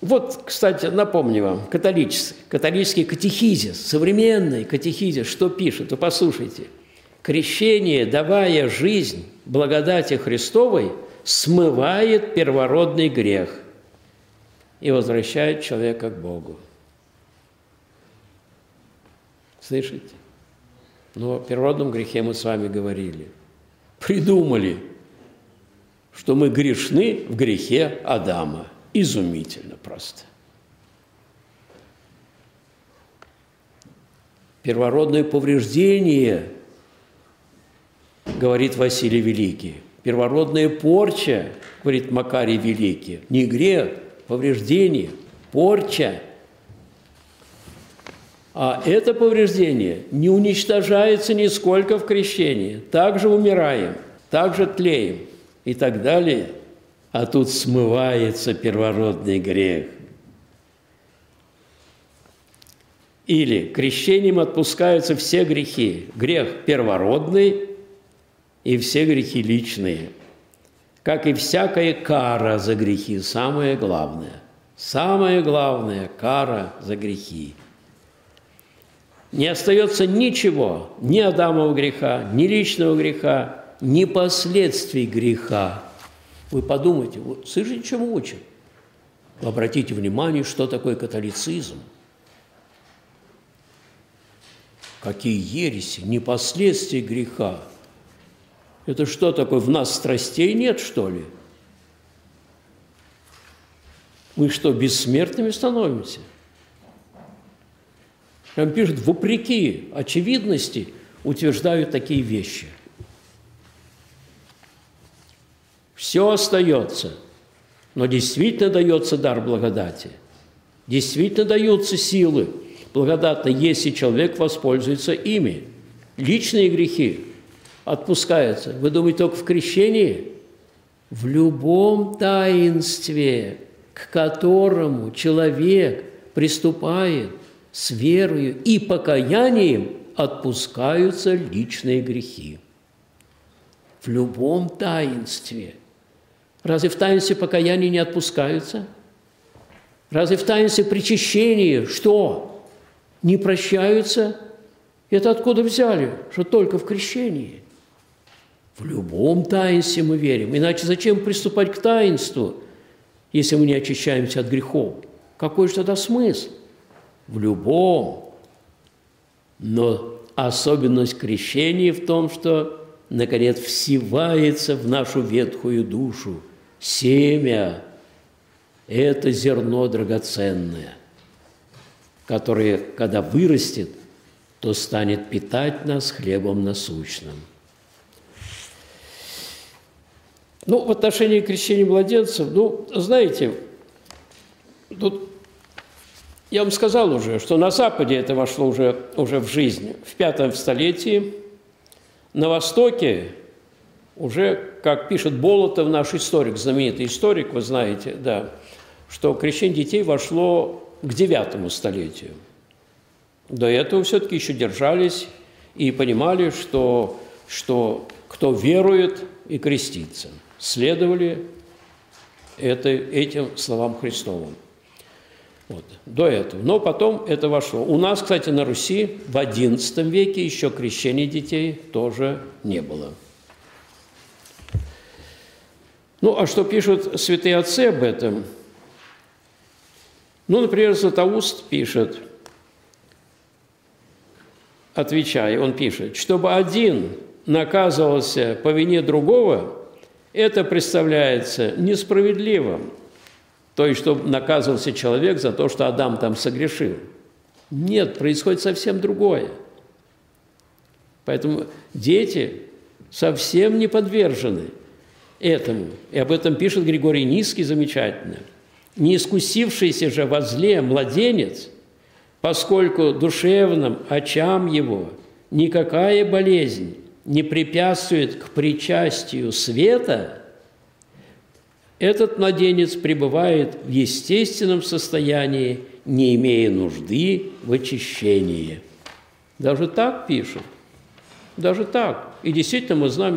Вот, кстати, напомню вам, католический катехизис, современный катехизис, что пишет? Вы послушайте. Крещение, давая жизнь благодати Христовой, смывает первородный грех и возвращает человека к Богу. Слышите? Но о первородном грехе мы с вами говорили. Придумали, что мы грешны в грехе Адама. Изумительно просто. Первородное повреждение, говорит Василий Великий. Первородная порча, говорит Макарий Великий. Не грех, повреждение, порча. А это повреждение не уничтожается нисколько в крещении. Также умираем, также тлеем и так далее. А тут смывается первородный грех. Или крещением отпускаются все грехи. Грех первородный и все грехи личные. Как и всякая кара за грехи. Самое главное – кара за грехи. Не остается ничего, ни Адамова греха, ни личного греха, ни последствий греха. Вы подумайте, вот слышите, чему учат? Обратите внимание, что такое католицизм. Какие ереси, не последствия греха. Это что такое, в нас страстей нет, что ли? Мы что, бессмертными становимся? Там пишут, вопреки очевидности утверждают такие вещи. Все остается, но действительно дается дар благодати. Действительно даются силы благодатные, если человек воспользуется ими. Личные грехи отпускаются. Вы думаете, только в крещении? В любом таинстве, к которому человек приступает с верою и покаянием, отпускаются личные грехи. В любом таинстве. Разве в таинстве покаяния не отпускаются? Разве в таинстве причащения что? Не прощаются? Это откуда взяли? Что только в крещении. В любом таинстве мы верим. Иначе зачем приступать к таинству, если мы не очищаемся от грехов? Какой же тогда смысл? В любом. Но особенность крещения в том, что, наконец, всевается в нашу ветхую душу семя. Это зерно драгоценное, которое, когда вырастет, то станет питать нас хлебом насущным. В отношении крещения младенцев, знаете, тут я вам сказал уже, что на Западе это вошло уже в жизнь в V столетии. На Востоке уже, как пишет Болотов, наш историк, знаменитый историк, вы знаете, да, что крещение детей вошло к IX столетию. До этого все-таки еще держались и понимали, что кто верует и крестится, следовали этим словам Христовым. Вот, до этого. Но потом это вошло. У нас, кстати, на Руси в XI веке еще крещения детей тоже не было. А что пишут святые отцы об этом? Например, Златоуст пишет, отвечая, он пишет, чтобы один наказывался по вине другого, это представляется несправедливым. То есть, чтобы наказывался человек за то, что Адам там согрешил. Нет, происходит совсем другое. Поэтому дети совсем не подвержены этому. И об этом пишет Григорий Низкий замечательно. «Не искусившийся же во зле младенец, поскольку душевным очам его никакая болезнь не препятствует к причастию света, этот младенец пребывает в естественном состоянии, не имея нужды в очищении». Даже так пишут. Даже так. И действительно, мы знаем,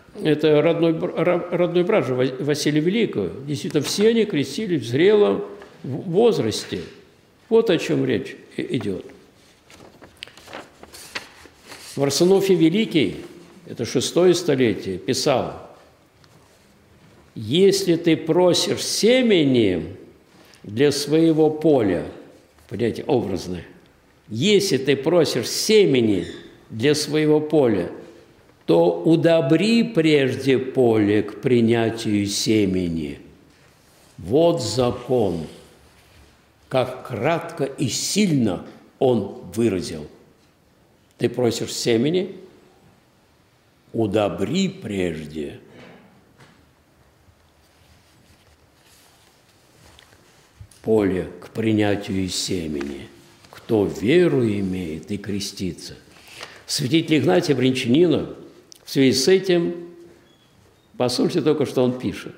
это родной брат же Василия Великого. Действительно, все они крестились в зрелом в возрасте. Вот о чем речь идет. Варсонофий Великий, это 6 столетие, писал: «Если ты просишь семени для своего поля», понимаете, образно, «если ты просишь семени для своего поля, то удобри прежде поле к принятию семени». Вот закон, как кратко и сильно он выразил. Ты просишь семени, удобри прежде. Поле к принятию семени. Кто веру имеет и крестится. Святитель Игнатий Брянчанинов в связи с этим, послушайте только, что он пишет.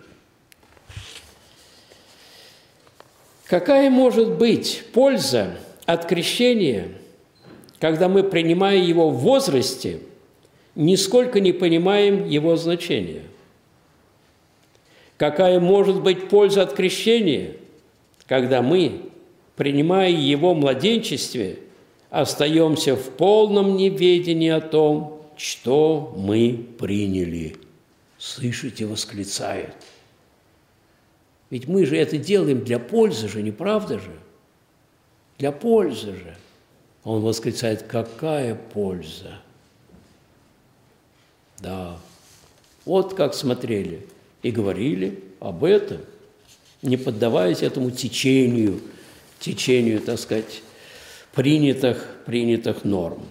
Какая может быть польза от крещения, когда мы, принимая его в возрасте, нисколько не понимаем его значения? Какая может быть польза от крещения, когда мы, принимая его в младенчестве, остаемся в полном неведении о том, что мы приняли? Слышите, восклицает. Ведь мы же это делаем для пользы же, не правда же? Для пользы же. Он восклицает: какая польза? Да, вот как смотрели и говорили об этом, не поддаваясь этому течению, так сказать, принятых норм.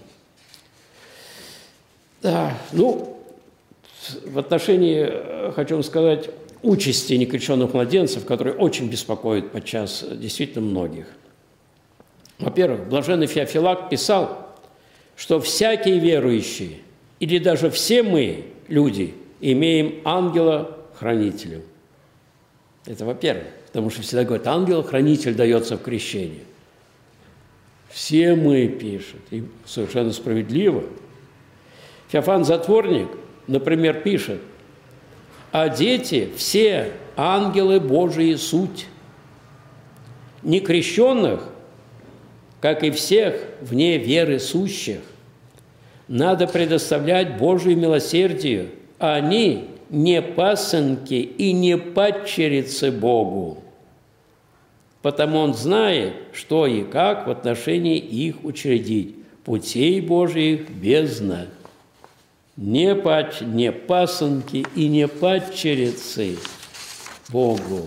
Да, ну, в отношении, хочу вам сказать, участи некрещенных младенцев, которые очень беспокоят подчас действительно многих. Во-первых, блаженный Феофилакт писал, что всякий верующий, или даже все мы, люди, имеем ангела-хранителя. Это во-первых, потому что всегда говорят, ангел-хранитель дается в крещении. Все мы, пишет, и совершенно справедливо. Феофан Затворник, например, пишет: «А дети все ангелы Божии суть. Некрещенных, как и всех вне веры сущих, надо предоставлять Божию милосердию, а они не пасынки и не падчерицы Богу, потому Он знает, что и как в отношении их учредить. Путей Божиих бездна. Не пасынки и не падчерицы Богу».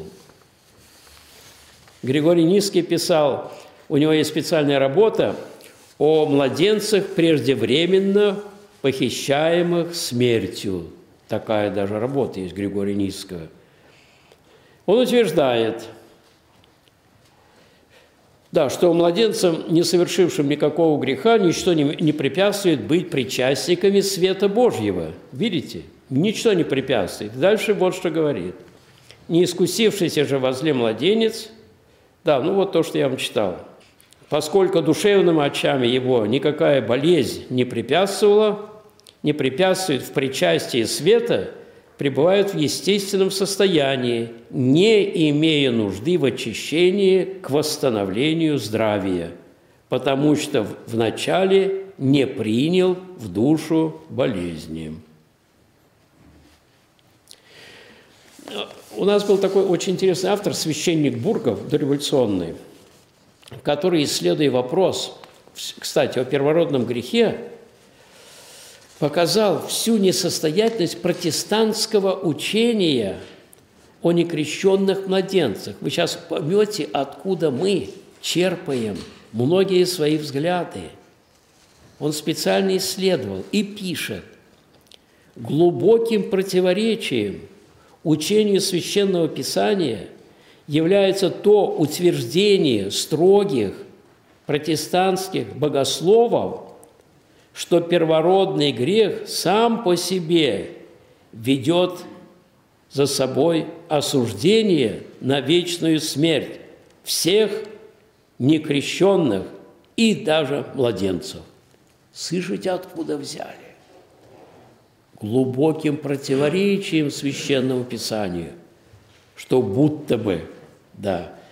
Григорий Низкий писал, у него есть специальная работа о младенцах, преждевременно похищаемых смертью. Такая даже работа есть Григория Низкого. Он утверждает, да, что младенцам, не совершившим никакого греха, ничто не препятствует быть причастниками света Божьего. Видите? Ничто не препятствует. Дальше вот что говорит. «Не искусившийся же во зле младенец», да, ну вот то, что я вам читал, «поскольку душевным очам его никакая болезнь не препятствует в причастии света, пребывают в естественном состоянии, не имея нужды в очищении к восстановлению здравия, потому что вначале не принял в душу болезни». У нас был такой очень интересный автор, священник Бургов, дореволюционный, который, исследуя вопрос, кстати, о первородном грехе, показал всю несостоятельность протестантского учения о некрещенных младенцах. Вы сейчас поймете, откуда мы черпаем многие свои взгляды. Он специально исследовал и пишет: глубоким противоречием учению Священного Писания является то утверждение строгих протестантских богословов, что первородный грех сам по себе ведет за собой осуждение на вечную смерть всех некрещенных и даже младенцев. Слышите, откуда взяли? Глубоким противоречием Священному Писанию, что будто бы, да,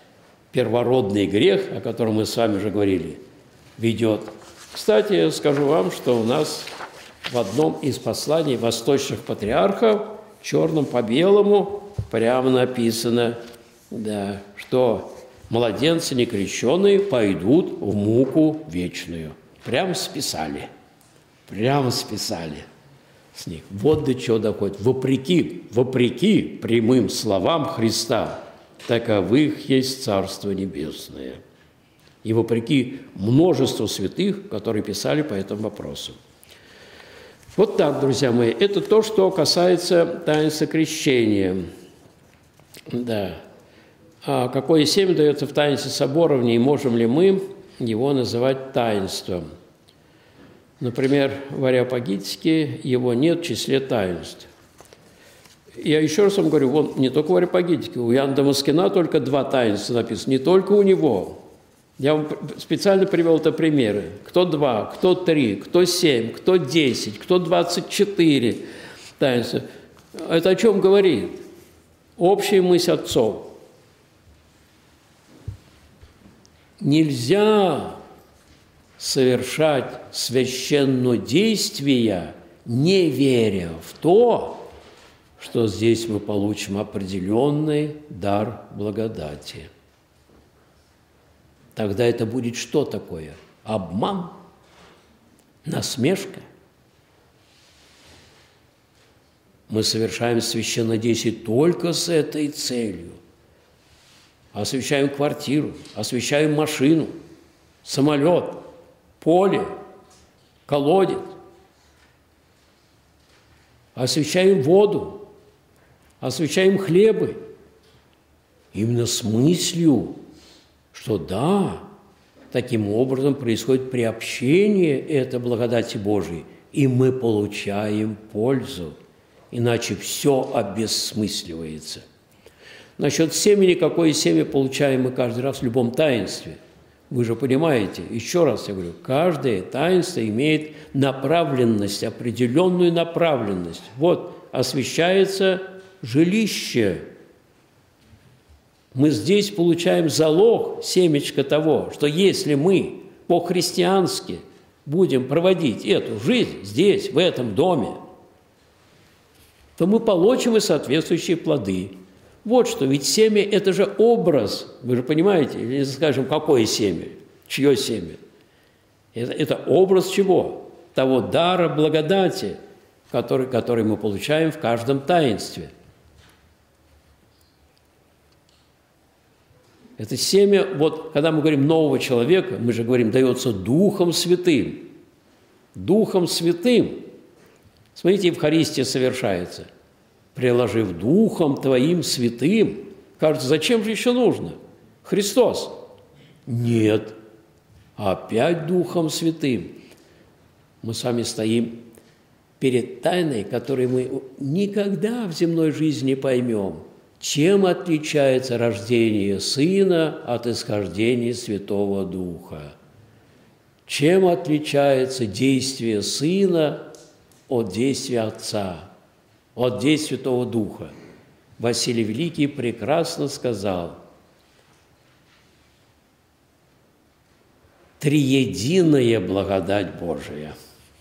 первородный грех, о котором мы с вами уже говорили, ведет. Кстати, я скажу вам, что у нас в одном из посланий восточных патриархов черным по белому прямо написано, да, что младенцы некрещенные пойдут в муку вечную. Прямо списали. Прямо списали с них. Вот до чего доходит. Вопреки прямым словам Христа, таковых есть Царство Небесное. И вопреки множеству святых, которые писали по этому вопросу. Вот так, друзья мои, это то, что касается таинства крещения. Да. А какое семя дается в таинстве соборовни, и можем ли мы его называть таинством? Например, в Ареопагитике его нет в числе таинств. Я еще раз вам говорю, вон, не только в Ареопагитике, у Иоанна Дамаскина только 2 таинства написано, не только у него. Я вам специально привел это примеры. Кто 2, кто 3, кто 7, кто 10, кто 24 таинства. Это о чем говорит? Общая мысль отцов. Нельзя совершать священнодействия, не веря в то, что здесь мы получим определенный дар благодати. Тогда это будет что такое? Обман? Насмешка? Мы совершаем священнодействие только с этой целью. Освящаем квартиру, освящаем машину, самолет, поле, колодец. Освящаем воду, освящаем хлебы. Именно с мыслью, что да, таким образом происходит приобщение этой благодати Божией, и мы получаем пользу, иначе все обессмысливается. Насчет семени, какое семя получаем мы каждый раз в любом таинстве. Вы же понимаете, еще раз я говорю, каждое таинство имеет направленность, определенную направленность. Вот освящается жилище. Мы здесь получаем залог, семечко того, что если мы по-христиански будем проводить эту жизнь здесь, в этом доме, то мы получим и соответствующие плоды. Вот что, ведь семя – это же образ, вы же понимаете, или скажем, какое семя, чье семя? Это образ чего? Того дара благодати, который мы получаем в каждом таинстве. Это семя, вот когда мы говорим нового человека, мы же говорим, дается Духом Святым. Духом Святым. Смотрите, Евхаристия совершается. Приложив Духом Твоим Святым. Кажется, зачем же еще нужно? Христос. Нет. Опять Духом Святым. Мы с вами стоим перед тайной, которую мы никогда в земной жизни не поймем. Чем отличается рождение Сына от исхождения Святого Духа? Чем отличается действие Сына от действия Отца, от действия Святого Духа? Василий Великий прекрасно сказал: триединая благодать Божия.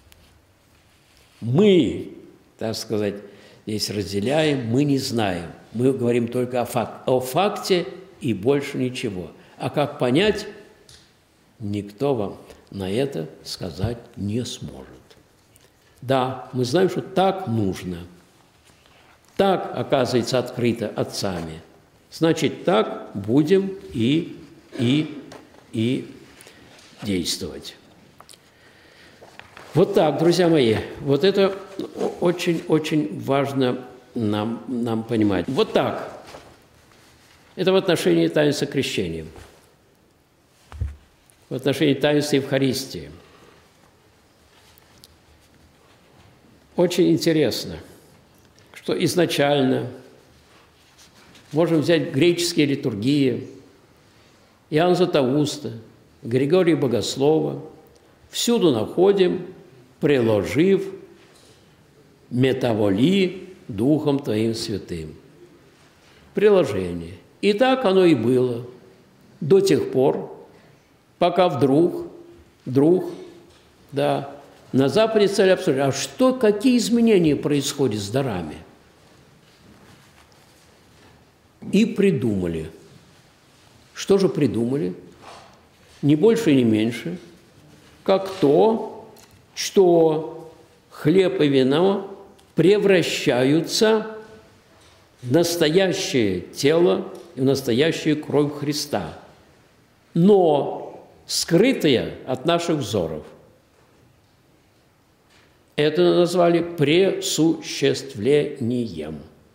Мы, так сказать, здесь разделяем, мы не знаем. Мы говорим только о факте и больше ничего. А как понять, никто вам на это сказать не сможет. Да, мы знаем, что так нужно. Так, оказывается, открыто отцами. Значит, так будем и действовать. Вот так, друзья мои, вот это очень-очень важно нам понимать. Вот так. Это в отношении таинства крещения, в отношении таинства Евхаристии. Очень интересно, что изначально можем взять греческие литургии, Иоанна Златоуста, Григория Богослова, всюду находим, приложив метаволи Духом Твоим Святым. Приложение. И так оно и было. до тех пор, пока вдруг, да, на Западе стали обсуждать, какие изменения происходят с дарами. И придумали. Что же придумали? Не больше и не меньше, как то, что хлеб и вино превращаются в настоящее тело и в настоящую кровь Христа, но скрытые от наших взоров. Это назвали пресуществлением.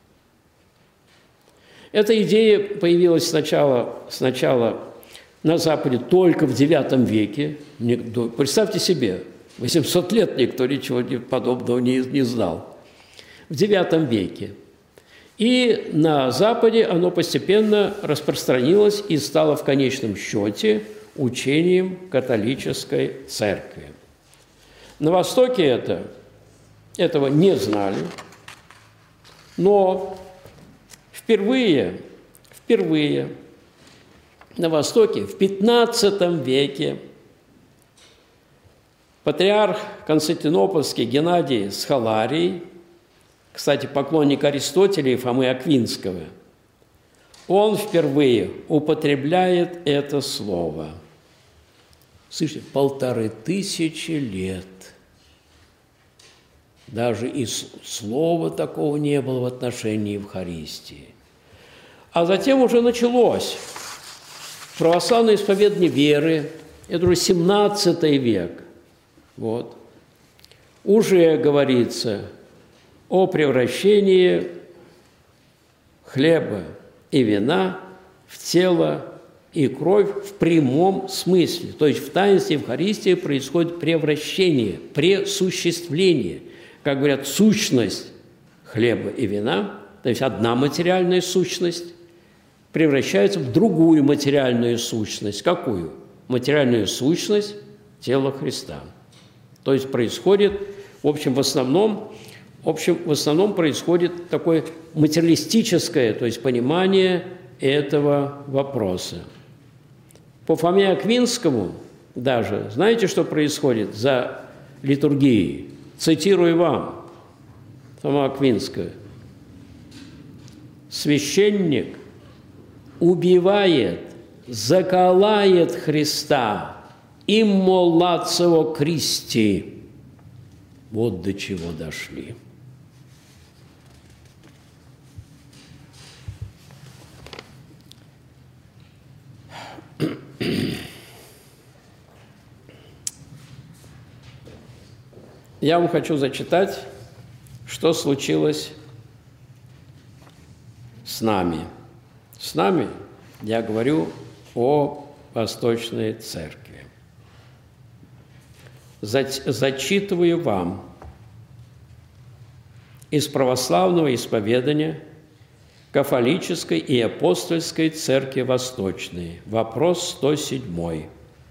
Эта идея появилась сначала на Западе только в IX веке. Представьте себе, 800 лет никто ничего подобного не знал. В IX веке. И на Западе оно постепенно распространилось и стало в конечном счете учением католической церкви. На Востоке этого не знали, но впервые на Востоке в XV веке патриарх Константинопольский Геннадий Схоларий, кстати, поклонник Аристотеля и Фомы Аквинского, он впервые употребляет это слово. Слышите, 1500 лет. Даже и слова такого не было в отношении Евхаристии. А затем уже началось православное исповедание веры, это уже 17 век. Вот. Уже говорится о превращении хлеба и вина в тело и кровь в прямом смысле. То есть в таинстве Евхаристии происходит превращение, пресуществление. Как говорят, сущность хлеба и вина, то есть одна материальная сущность, превращается в другую материальную сущность. Какую? Материальную сущность тела Христа. То есть происходит, в основном происходит такое материалистическое, то есть понимание этого вопроса. По Фоме Аквинскому даже, знаете, что происходит за литургией? Цитирую вам, Фома Аквинская. Священник убивает, заколает Христа, иммолацио Христи. Вот до чего дошли. Я вам хочу зачитать, что случилось с нами. С нами я говорю о Восточной Церкви. Зачитываю вам из православного исповедания Кафолической и Апостольской Церкви Восточной. Вопрос 107.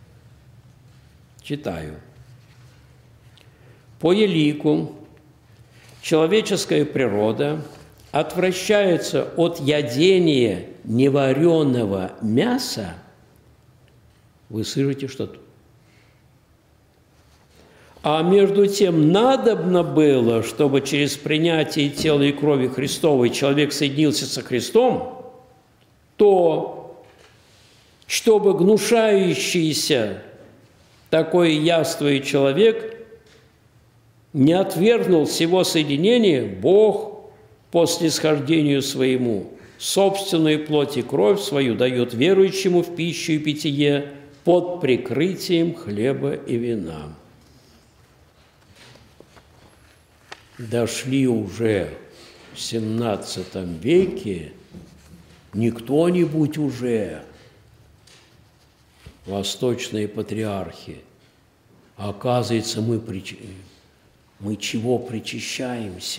Читаю. По елику человеческая природа отвращается от ядения невареного мяса. Вы слышите что-то? А между тем надобно было, чтобы через принятие тела и крови Христовой человек соединился со Христом, то, чтобы гнушающийся такое яствует человек не отвергнул всего соединения, Бог по снисхождению своему собственную плоть и кровь свою дает верующему в пищу и питье под прикрытием хлеба и вина. Дошли уже в XVII веке не кто-нибудь уже, восточные патриархи. А оказывается, мы чего причащаемся?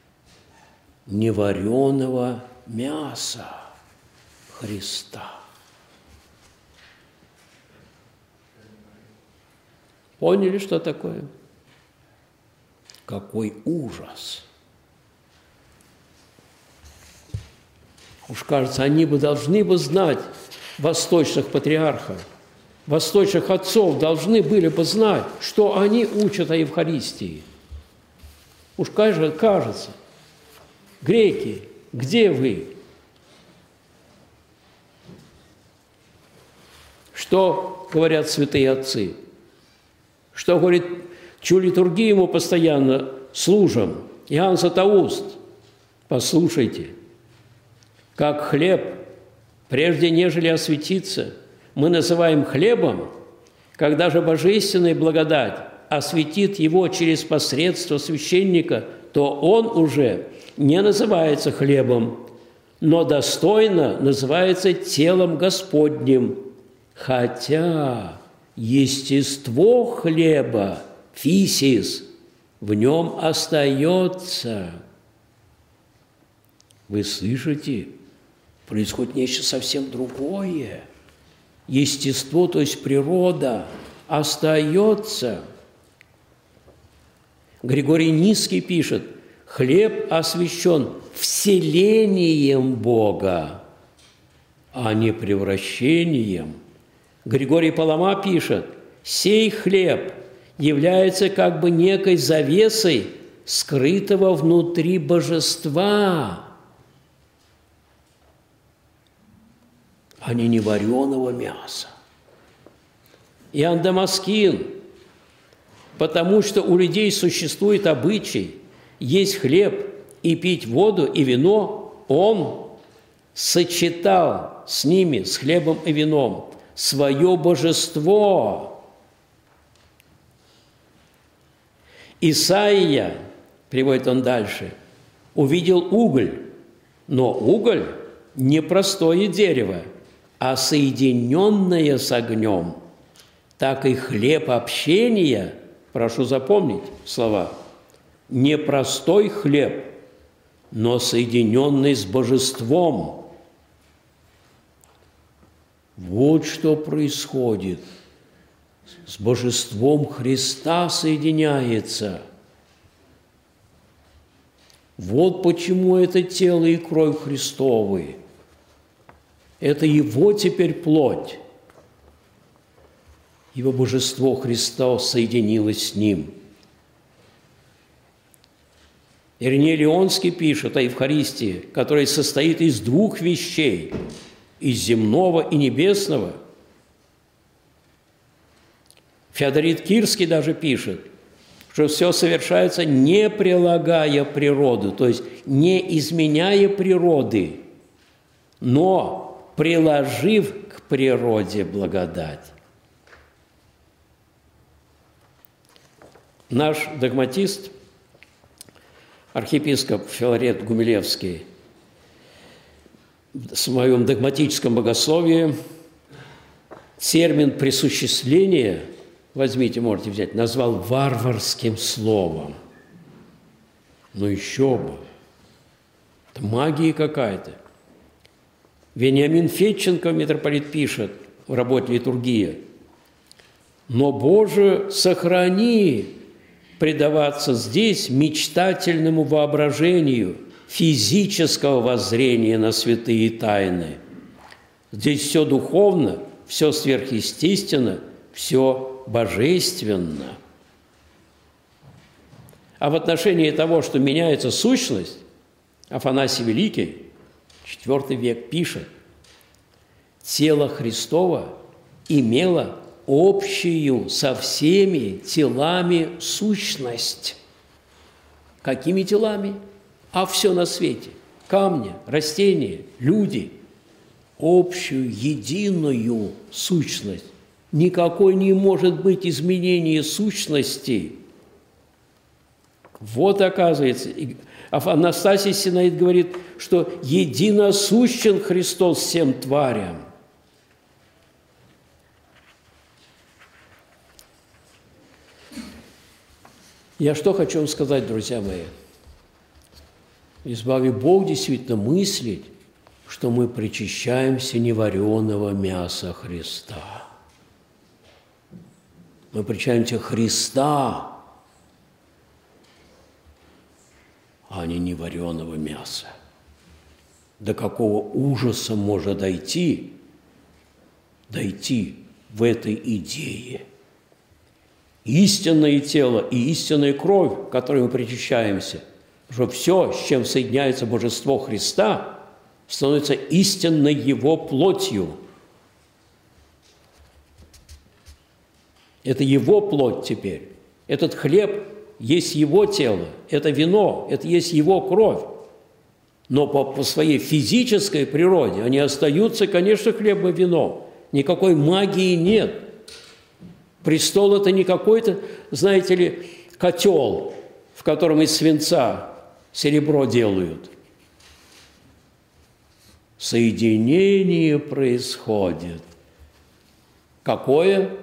Невареного мяса Христа. Поняли, что такое? Какой ужас! Уж кажется, они бы должны бы знать, восточных патриархов, восточных отцов должны были бы знать, что они учат о Евхаристии. Уж кажется, греки, где вы? Что говорят святые отцы? Что говорит, чью литургию мы постоянно служим? Иоанн Златоуст, послушайте, как хлеб, прежде нежели осветиться, мы называем хлебом, когда же божественная благодать осветит его через посредство священника, то он уже не называется хлебом, но достойно называется телом Господним, хотя естество хлеба, фисис, в нем остается. Вы слышите? Происходит нечто совсем другое. Естество, то есть природа, остается. Григорий Низкий пишет, хлеб освящен вселением Бога, а не превращением. Григорий Палама пишет, сей хлеб является как бы некой завесой скрытого внутри божества, а не вареного мяса. Иоанн Дамаскин, потому что у людей существует обычай есть хлеб и пить воду и вино, он сочетал с ними, с хлебом и вином, свое божество. Исаия, приводит он дальше, увидел уголь, но уголь не простое дерево, а соединенное с огнем. Так и хлеб общения, прошу запомнить слова, не простой хлеб, но соединенный с божеством. Вот что происходит. С божеством Христа соединяется. Вот почему это тело и кровь Христовы. Это Его теперь плоть. Его божество Христа соединилось с Ним. Ириней Леонский пишет о Евхаристии, которая состоит из двух вещей – из земного и небесного. Феодорит Кирский даже пишет, что все совершается, не прилагая природу, то есть не изменяя природы, но приложив к природе благодать. Наш догматист, архиепископ Филарет Гумилевский, в своем догматическом богословии термин «присуществление», возьмите, можете взять, назвал варварским словом. Ну еще бы. Это магия какая-то. Вениамин Федченко, митрополит, пишет в работе «Литургия», «Но, Боже, сохрани предаваться здесь мечтательному воображению, физического воззрения на святые тайны. Здесь все духовно, все сверхъестественно, все божественно». А в отношении того, что меняется сущность, Афанасий Великий, IV век, пишет, «Тело Христово имело общую со всеми телами сущность». Какими телами? А все на свете – камни, растения, люди – общую, единую сущность. Никакой не может быть изменения сущности. Вот, оказывается, Афанастасий Синаид говорит, что единосущен Христос всем тварям. Я что хочу вам сказать, друзья мои? Избави Бог действительно мыслить, что мы причащаемся невареного мяса Христа. Мы причащаемся Христа, а не невареного мяса. До какого ужаса может дойти дойти в этой идее. Истинное тело и истинная кровь, которой мы причащаемся, что все, с чем соединяется божество Христа, становится истинной Его плотью. Это Его плоть теперь. Этот хлеб есть Его тело, это вино, это есть Его кровь. Но по своей физической природе они остаются, конечно, хлеб и вино. Никакой магии нет. Престол – это не какой-то, знаете ли, котел, в котором из свинца серебро делают. Соединение происходит. Какое?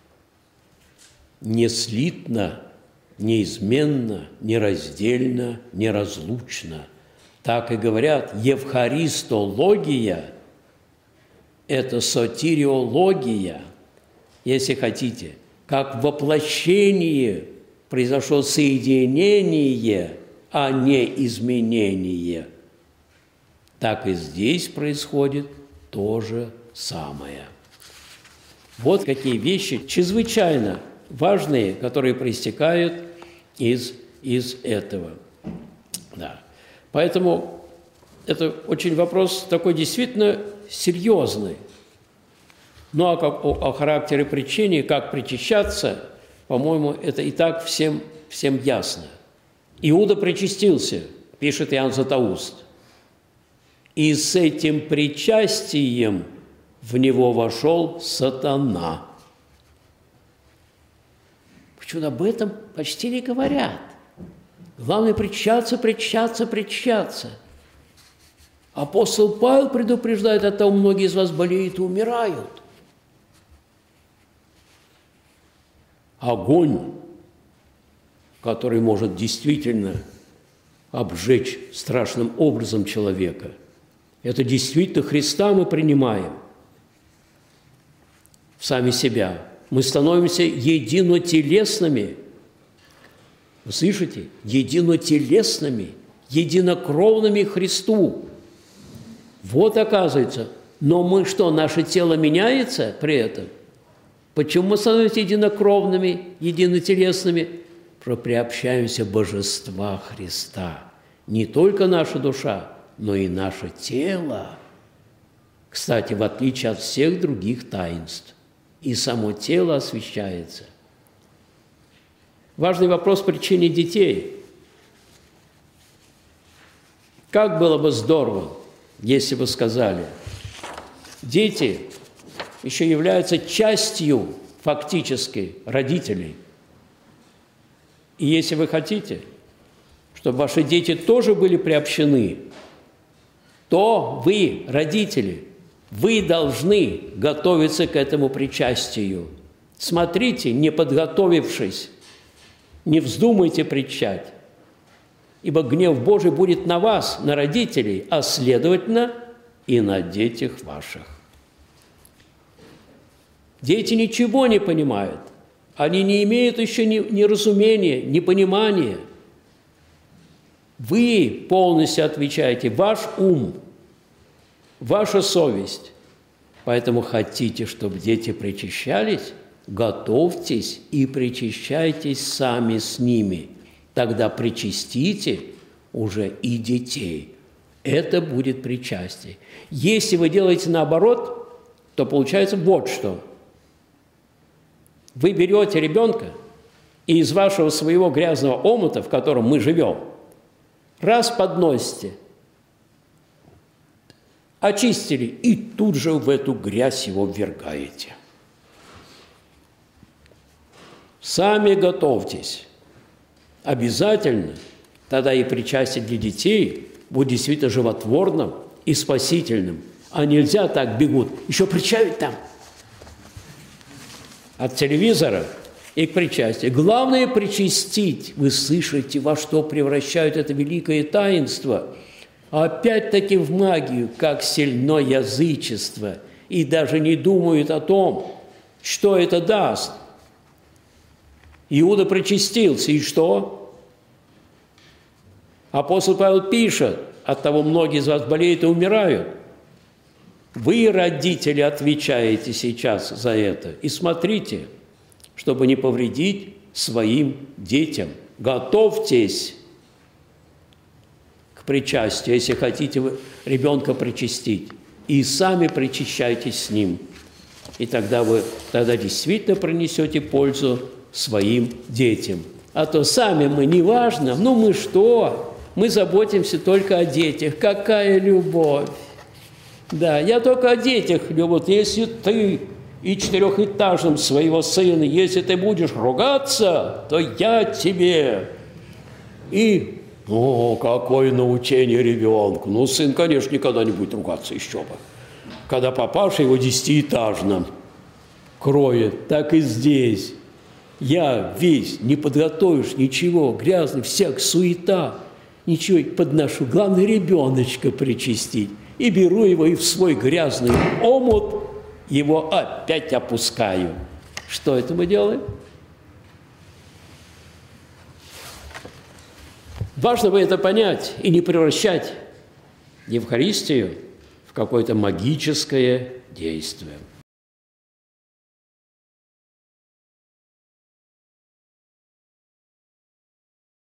Неслитно, неизменно, нераздельно, неразлучно. Так и говорят, евхаристология – это сотириология, если хотите, как в воплощении произошло соединение, а не изменение. Так и здесь происходит то же самое. Вот какие вещи чрезвычайно важные, которые проистекают из этого. Да. Поэтому это очень вопрос такой действительно серьезный. Ну, а как о характере причащения, как причащаться, по-моему, это и так всем ясно. Иуда причастился, пишет Иоанн Златоуст, и с этим причастием в него вошел сатана. Почему об этом почти не говорят? Главное причащаться, причащаться, причащаться. Апостол Павел предупреждает, от того многие из вас болеют и умирают. Огонь, который может действительно обжечь страшным образом человека, это действительно Христа мы принимаем в сами себя. Мы становимся единотелесными. Вы слышите? Единотелесными, единокровными Христу. Вот оказывается. Но мы что, наше тело меняется при этом? Почему мы становимся единокровными, единотелесными? Что приобщаемся божества Христа. Не только наша душа, но и наше тело. Кстати, в отличие от всех других таинств. И само тело освящается. Важный вопрос причины детей. Как было бы здорово, если бы сказали, дети еще являются частью фактически родителей. И если вы хотите, чтобы ваши дети тоже были приобщены, то вы, родители, вы должны готовиться к этому причастию. Смотрите, не подготовившись, не вздумайте причать, ибо гнев Божий будет на вас, на родителей, а следовательно и на детях ваших. Дети ничего не понимают, они не имеют еще ни разумения, ни понимания. Вы полностью отвечаете, ваш ум, ваша совесть. Поэтому хотите, чтобы дети причащались, готовьтесь и причащайтесь сами с ними. Тогда причастите уже и детей. Это будет причастие. Если вы делаете наоборот, то получается вот что. Вы берете ребенка и из вашего своего грязного омута, в котором мы живем, раз подносите, очистили, и тут же в эту грязь его ввергаете. Сами готовьтесь. Обязательно тогда и причастие для детей будет действительно животворным и спасительным. А нельзя так бегут. Еще причавить там. От телевизора и к причастию. Главное причастить. Вы слышите, во что превращают это великое таинство. Опять-таки в магию, как сильно язычество. И даже не думают о том, что это даст. Иуда причастился, и что? Апостол Павел пишет, оттого многие из вас болеют и умирают. Вы, родители, отвечаете сейчас за это. И смотрите, чтобы не повредить своим детям. Готовьтесь к причастию, если хотите вы ребенка причастить. И сами причащайтесь с ним. И тогда вы действительно принесете пользу своим детям. А то сами мы, неважно, мы что? Мы заботимся только о детях. Какая любовь! Да, я только о детях люблю. Вот если ты и четырехэтажным своего сына, если ты будешь ругаться, то я тебе. И, какое научение ребенку. Сын, конечно, никогда не будет ругаться, еще бы. Когда папаша его 10-этажным кроет, так и здесь. Я весь, не подготовишь ничего, грязный, всяк суета, ничего, подношу. Главное, ребеночка причастить. И беру его и в свой грязный омут его опять опускаю. Что это мы делаем? Важно бы это понять и не превращать Евхаристию в какое-то магическое действие.